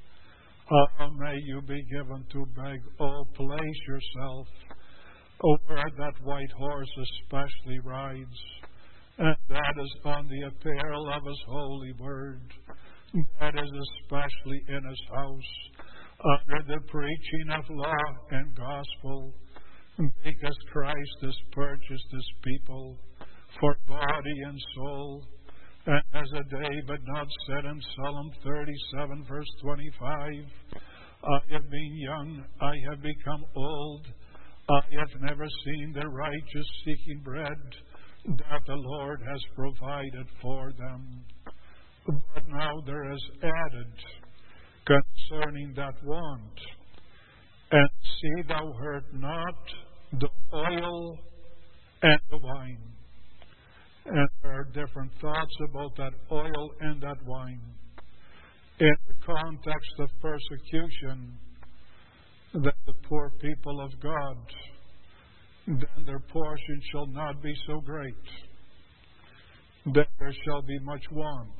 May you be given to beg. Oh, place yourself where that white horse especially rides, and that is on the apparel of his holy word. That is especially in his house, under the preaching of law and gospel, because Christ has purchased his people for body and soul. And as David not said in Psalm 37, verse 25, I have been young, I have become old, I have never seen the righteous seeking bread, that the Lord has provided for them. But now there is added concerning that want, and see thou hurt not the oil and the wine. And there are different thoughts about that oil and that wine. In the context of persecution, that the poor people of God, then their portion shall not be so great, that there shall be much want.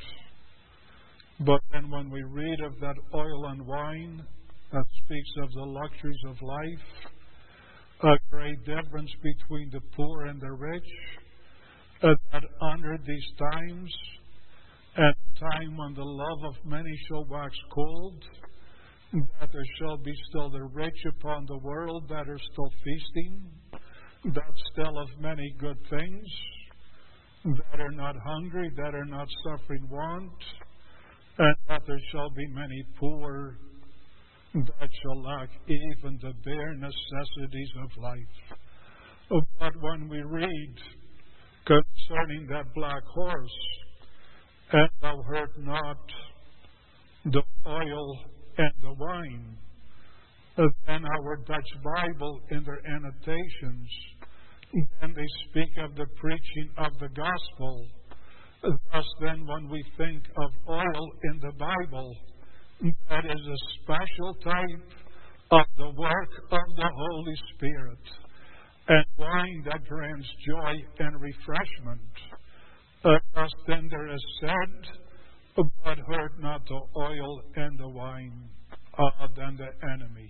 But then when we read of that oil and wine, that speaks of the luxuries of life, a great difference between the poor and the rich, that under these times, at a time when the love of many shall wax cold, that there shall be still the rich upon the world that are still feasting, that still of many good things, that are not hungry, that are not suffering want, and that there shall be many poor that shall lack even the bare necessities of life. But when we read concerning that black horse, and thou hurt not the oil and the wine, then our Dutch Bible in their annotations, then they speak of the preaching of the gospel. Thus then, when we think of oil in the Bible, that is a special type of the work of the Holy Spirit, and wine that grants joy and refreshment. Thus then there is said, but hurt not the oil and the wine than the enemy.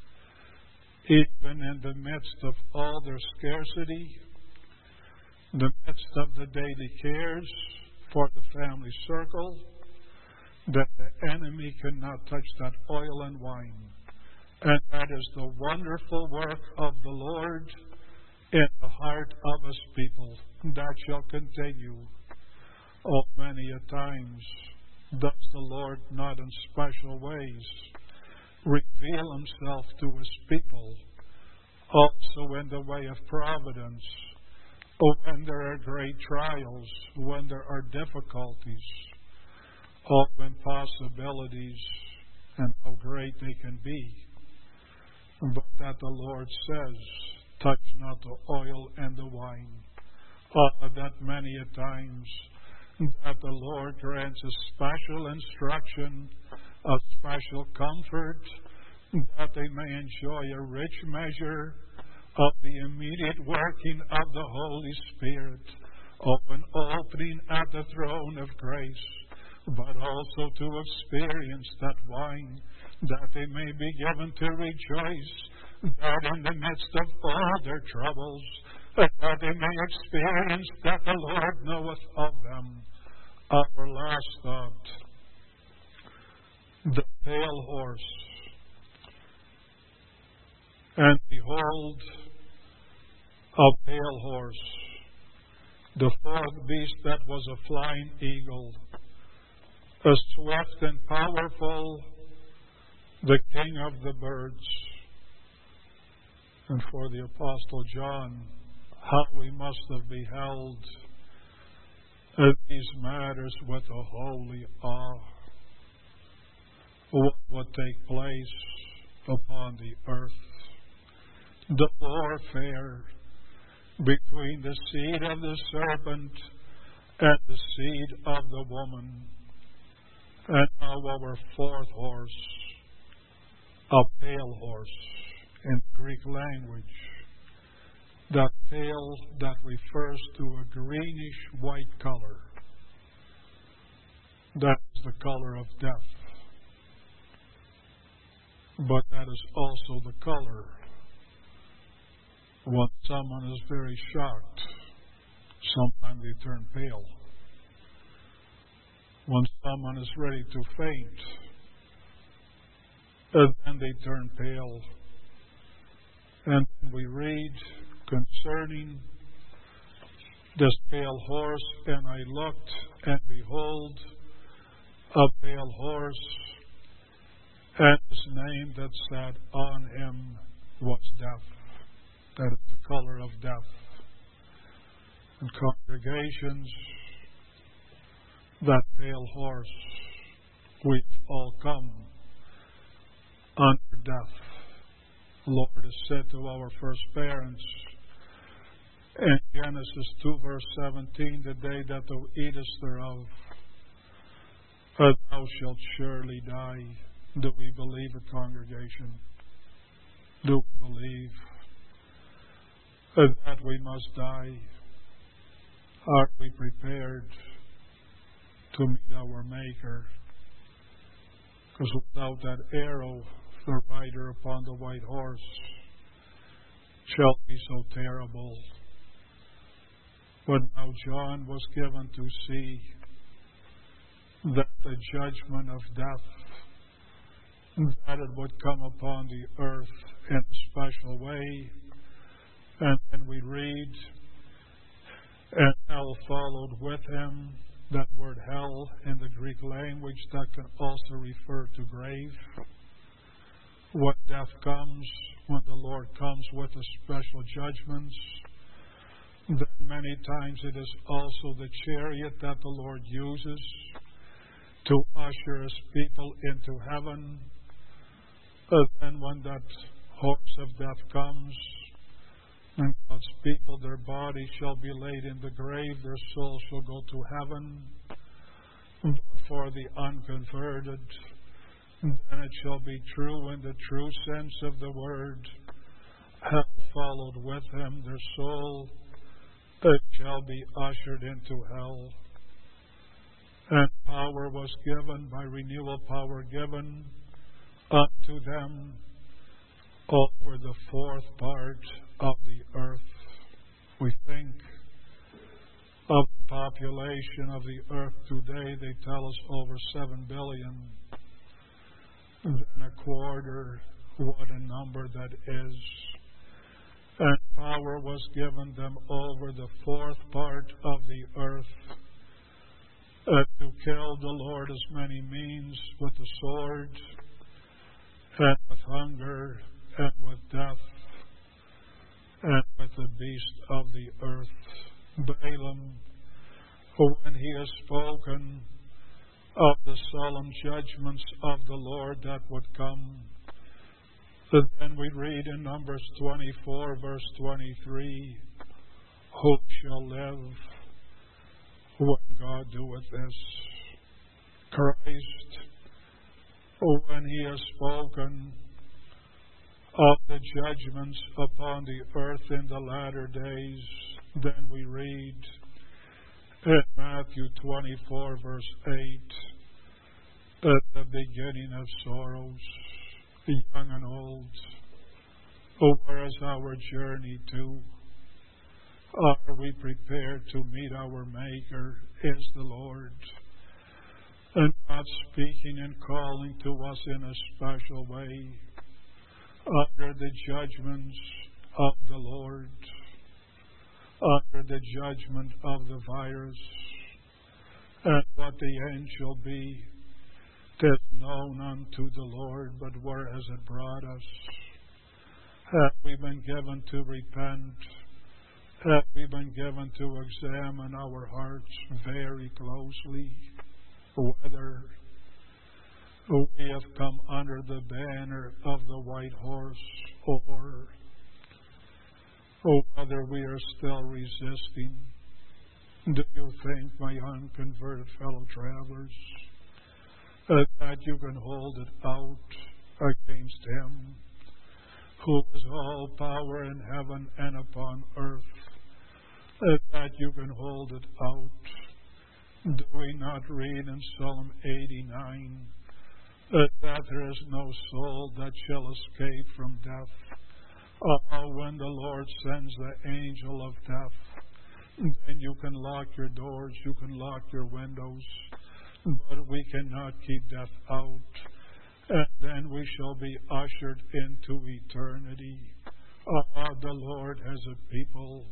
Even in the midst of all their scarcity, the midst of the daily cares for the family circle, that the enemy cannot touch that oil and wine. And that is the wonderful work of the Lord in the heart of His people, that shall continue. Oh, many a times does the Lord not in special ways reveal Himself to His people, also in the way of providence, when there are great trials, when there are difficulties, all impossibilities, and how great they can be. But that the Lord says, touch not the oil and the wine. That many a times that the Lord grants a special instruction, a special comfort, that they may enjoy a rich measure of the immediate working of the Holy Spirit, of an opening at the throne of grace, but also to experience that wine, that they may be given to rejoice, that in the midst of all their troubles, that they may experience that the Lord knoweth of them. Our last thought, the pale horse. And behold, a pale horse, the fourth beast that was a flying eagle, a swift and powerful, the king of the birds. And for the Apostle John, how we must have beheld these matters with a holy awe. What would take place upon the earth? The warfare between the seed of the serpent and the seed of the woman. And now our fourth horse, a pale horse in Greek language. That pale that refers to a greenish white color. That is the color of death. But that is also the color when someone is very shocked. Sometimes they turn pale. When someone is ready to faint, then they turn pale. And then we read concerning this pale horse, and I looked, and behold, a pale horse, and his name that sat on him was Death. That is the color of death. And congregations, that pale horse, we've all come under death. The Lord has said to our first parents in Genesis 2 verse 17, the day that thou eatest thereof, thou shalt surely die. Do we believe it, congregation? Do we believe that we must die? Are we prepared to meet our Maker? Because without that arrow, the rider upon the white horse shall be so terrible. But now John was given to see that the judgment of death, that it would come upon the earth in a special way. And then we read And hell followed with him. That word hell in the Greek language, that can also refer to grave. When death comes, when the Lord comes with the special judgments, then many times it is also the chariot that the Lord uses to usher His people into heaven. Then when that horse of death comes, and God's people, their body shall be laid in the grave, their soul shall go to heaven. But for the unconverted, then it shall be true in the true sense of the word. Hell followed with him, their soul shall be ushered into hell. And power was given, by renewal power given unto them over the fourth part of the earth. We think of the population of the earth today, they tell us over 7 billion. Then a quarter, what a number that is. And power was given them over the fourth part of the earth to kill the Lord as many means, with the sword, and with hunger, and with death, and with the beast of the earth. Balaam, when he has spoken of the solemn judgments of the Lord that would come, then we read in Numbers 24, verse 23, who shall live when God doeth this? Christ, when He has spoken of the judgments upon the earth in the latter days, then we read in Matthew 24, verse 8, at the beginning of sorrows, young and old, where is our journey to? Are we prepared to meet our Maker? Is the Lord, and not speaking and calling to us in a special way, under the judgments of the Lord, under the judgment of the virus, and what the end shall be, 'tis known unto the Lord, but where has it brought us? Have we been given to repent? Have we been given to examine our hearts very closely, whether we have come under the banner of the white horse, or whether we are still resisting? Do you think, my unconverted fellow travelers, that you can hold it out against Him who has all power in heaven and upon earth, that you can hold it out? Do we not read in Psalm 89 that there is no soul that shall escape from death? When the Lord sends the angel of death, then you can lock your doors, you can lock your windows, but we cannot keep death out. And then we shall be ushered into eternity. The Lord has a people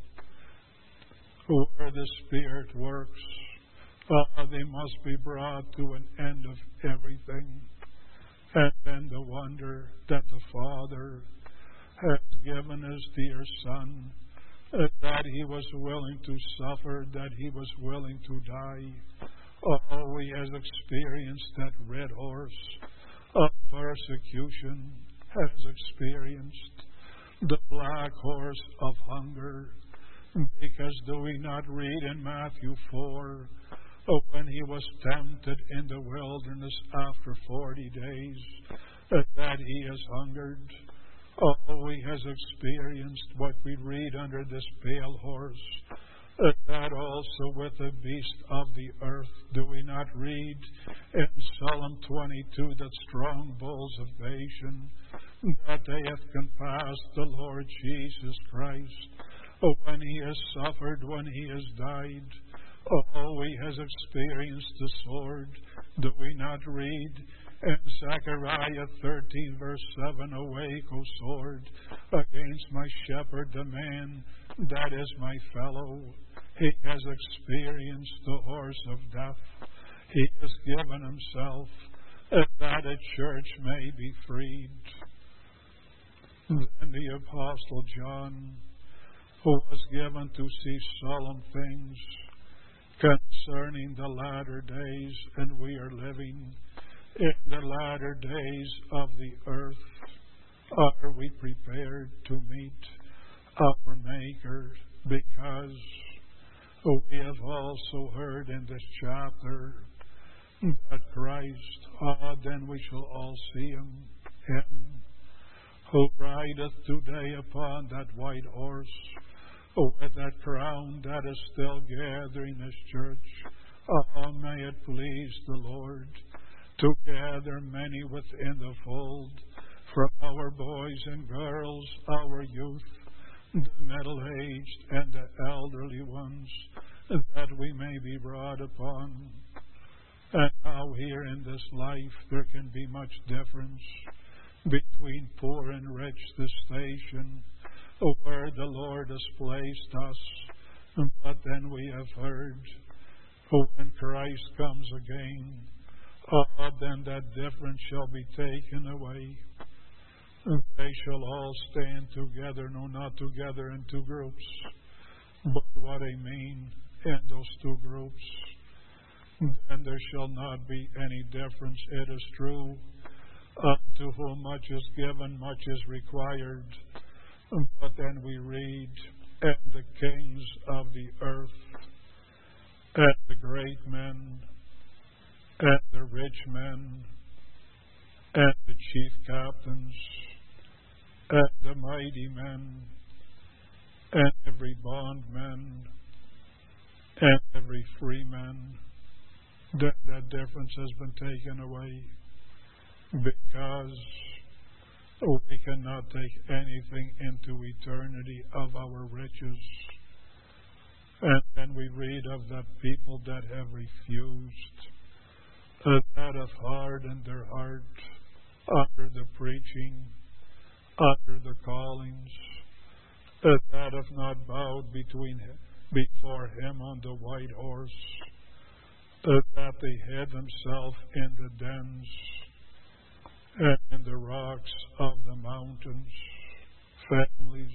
where the Spirit works. They must be brought to an end of everything. And then the wonder that the Father has given His dear Son, that He was willing to suffer, that He was willing to die. He has experienced that red horse of persecution, has experienced the black horse of hunger. Because do we not read in Matthew 4, when He was tempted in the wilderness after 40 days, that He has hungered? He has experienced what we read under this pale horse, that also with the beast of the earth. Do we not read in Psalm 22 that strong bulls of Bashan, that they have compassed the Lord Jesus Christ, when He has suffered, when He has died? He has experienced the sword. Do we not read in Zechariah 13, verse 7, awake, O sword, against my shepherd, the man that is my fellow. He has experienced the horse of death. He has given himself that a church may be freed. Then the Apostle John, who was given to see solemn things concerning the latter days, and we are living in the latter days of the earth. Are we prepared to meet our Maker? Because we have also heard in this chapter that Christ, then we shall all see him who rideth today upon that white horse, with that crown that is still gathering his church. May it please the Lord to gather many within the fold, from our boys and girls, our youth, the middle-aged and the elderly ones, that we may be brought upon. And now here in this life there can be much difference between poor and rich, the station where the Lord has placed us. But then we have heard, when Christ comes again, then that difference shall be taken away. They shall all stand together, no, not together in two groups, but what I mean in those two groups. Then there shall not be any difference. It is true, to whom much is given, much is required. But then we read, and the kings of the earth, and the great men, and the rich men, and the chief captains, and the mighty men, and every bondman, and every free man, that difference has been taken away, because we cannot take anything into eternity of our riches. And then we read of the people that have refused, that have hardened their heart under the preaching, under the callings, that have not bowed before him on the white horse, that they hid themselves in the dens and in the rocks of the mountains, families,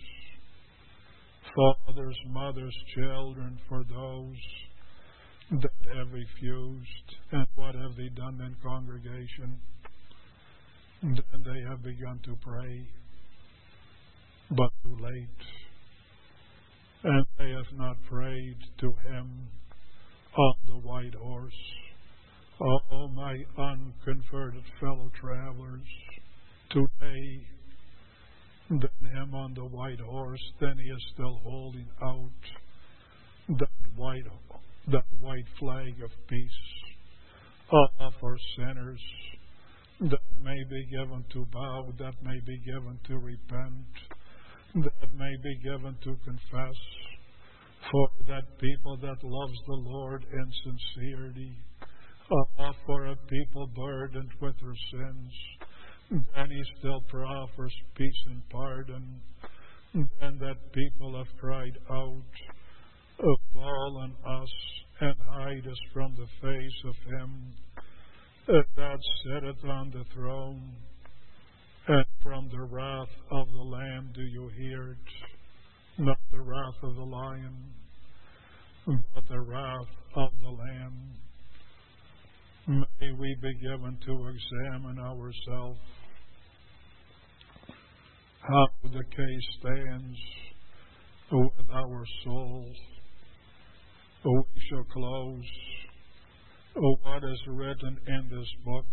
fathers, mothers, children, for those that have refused. And what have they done in congregation? Then they have begun to pray, but too late. And they have not prayed to him on the white horse. Oh, my unconverted fellow travelers, today, then him on the white horse, then he is still holding out that white flag of peace for sinners, that may be given to bow, that may be given to repent, that may be given to confess, for that people that loves the Lord in sincerity, for a people burdened with their sins, then he still proffers peace and pardon. Then that people have cried out, fall on us and hide us from the face of him that sitteth on the throne, and from the wrath of the Lamb do you hear it, not the wrath of the lion, but the wrath of the Lamb. May we be given to examine ourselves, how the case stands with our souls. We shall close what is written in this book.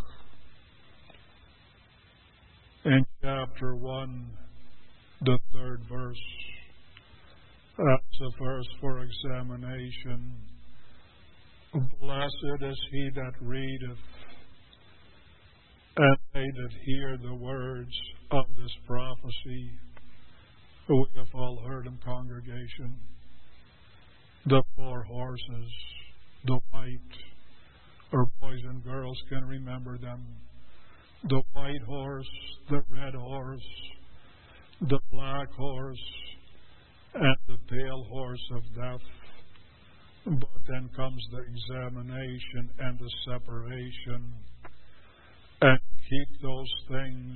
In chapter 1, the 3rd verse, that's a verse for examination. Blessed is he that readeth, and they that hear the words of this prophecy. We have all heard in congregation. The 4 horses, the white, or boys and girls can remember them. The white horse, the red horse, the black horse, and the pale horse of death. But then comes the examination and the separation. And keep those things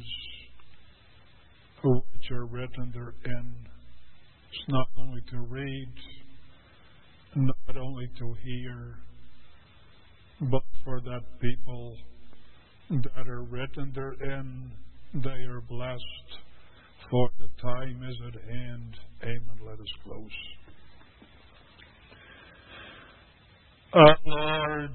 which are written therein. It's not only to read, not only to hear, but for that people that are written therein, they are blessed, for the time is at hand. Amen. Let us close. Lord,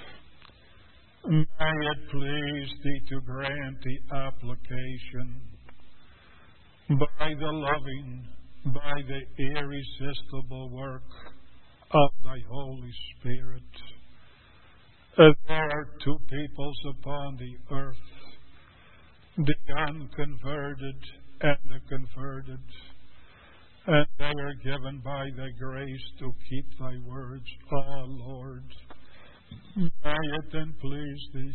may it please Thee to grant the application by the loving, by the irresistible work of Thy Holy Spirit. There are two peoples upon the earth, the unconverted and the converted, and they are given by Thy grace to keep Thy words. Oh Lord, may it then please Thee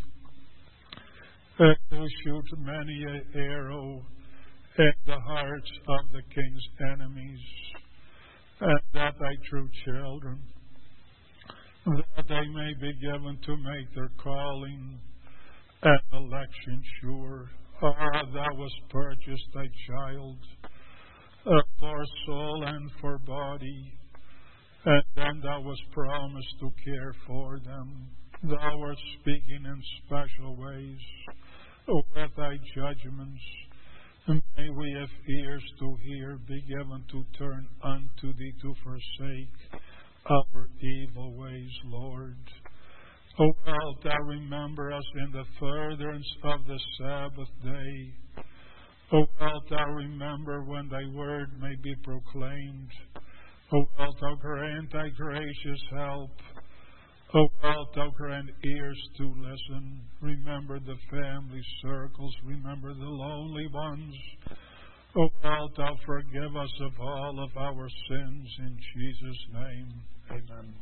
to shoot many an arrow in the hearts of the King's enemies, and that Thy true children, that they may be given to make their calling and election sure. Thou hast purchased Thy child for soul and for body, and then Thou hast promised to care for them. Thou art speaking in special ways with Thy judgments. May we, if ears to hear, be given to turn unto Thee, to forsake our evil ways, Lord. O wilt Thou remember us in the furtherance of the Sabbath day. O wilt Thou remember when Thy word may be proclaimed. O wilt Thou grant Thy gracious help. O wilt Thou grant ears to listen. Remember the family circles. Remember the lonely ones. O wilt Thou forgive us of all of our sins. In Jesus' name, amen.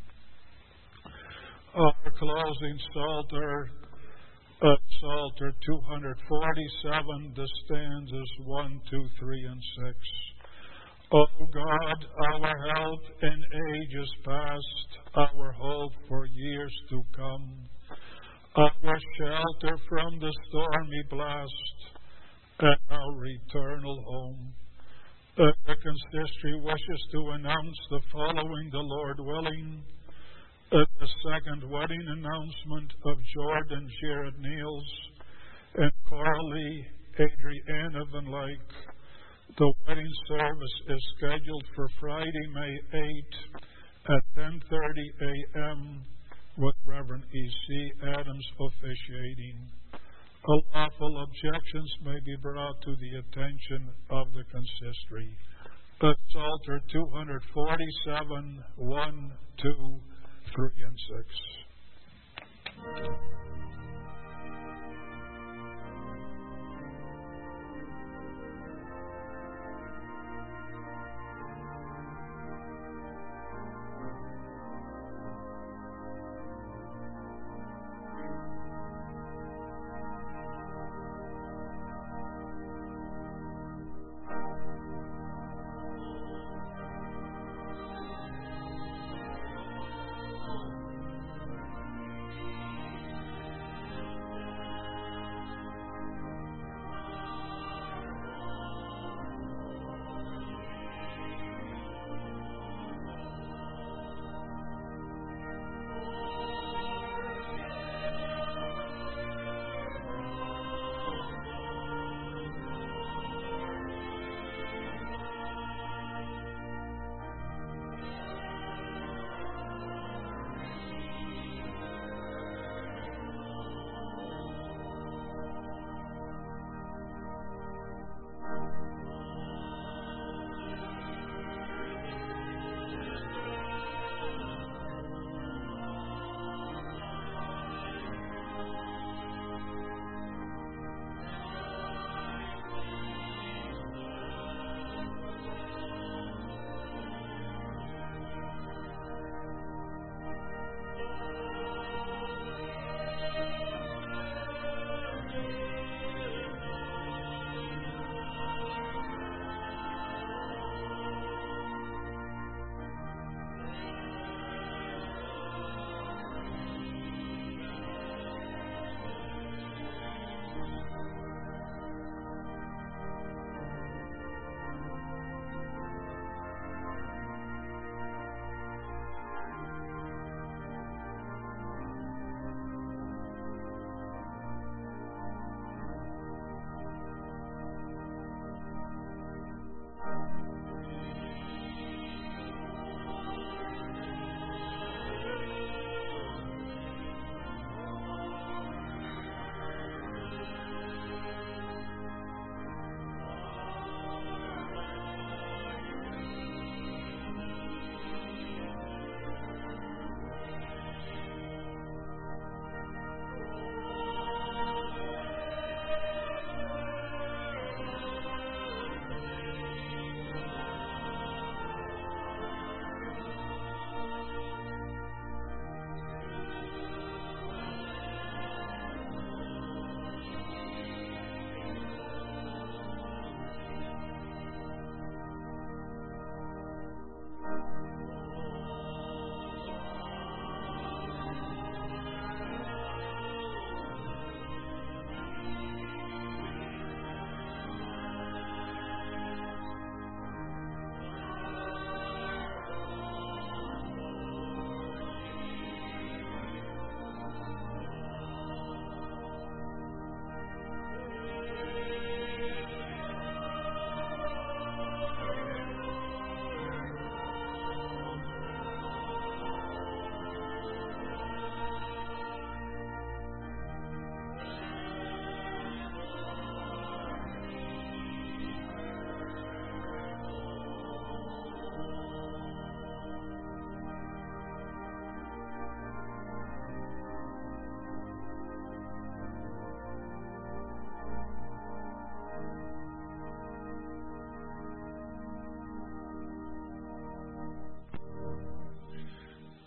Our closing Psalter, Psalter 247, the stanzas 1, 2, 3, and 6. O God, our help in ages past, our hope for years to come, our shelter from the stormy blast, and our eternal home. The consistory wishes to announce the following, the Lord willing. The second wedding announcement of Jordan Jared Niels and Coralie Adriana Van Lake. The wedding service is scheduled for Friday, May 8 at 10:30 a.m. with Reverend E.C. Adams officiating. Lawful objections may be brought to the attention of the consistory. Psalter 247, 1, 2, 3, and 6.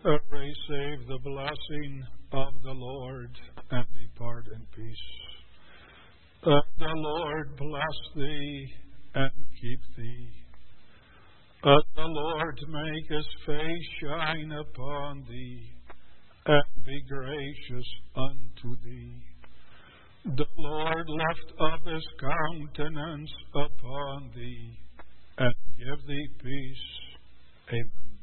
Receive the blessing of the Lord and depart in peace. The Lord bless thee and keep thee. The Lord make his face shine upon thee and be gracious unto thee. The Lord lift up his countenance upon thee and give thee peace. Amen.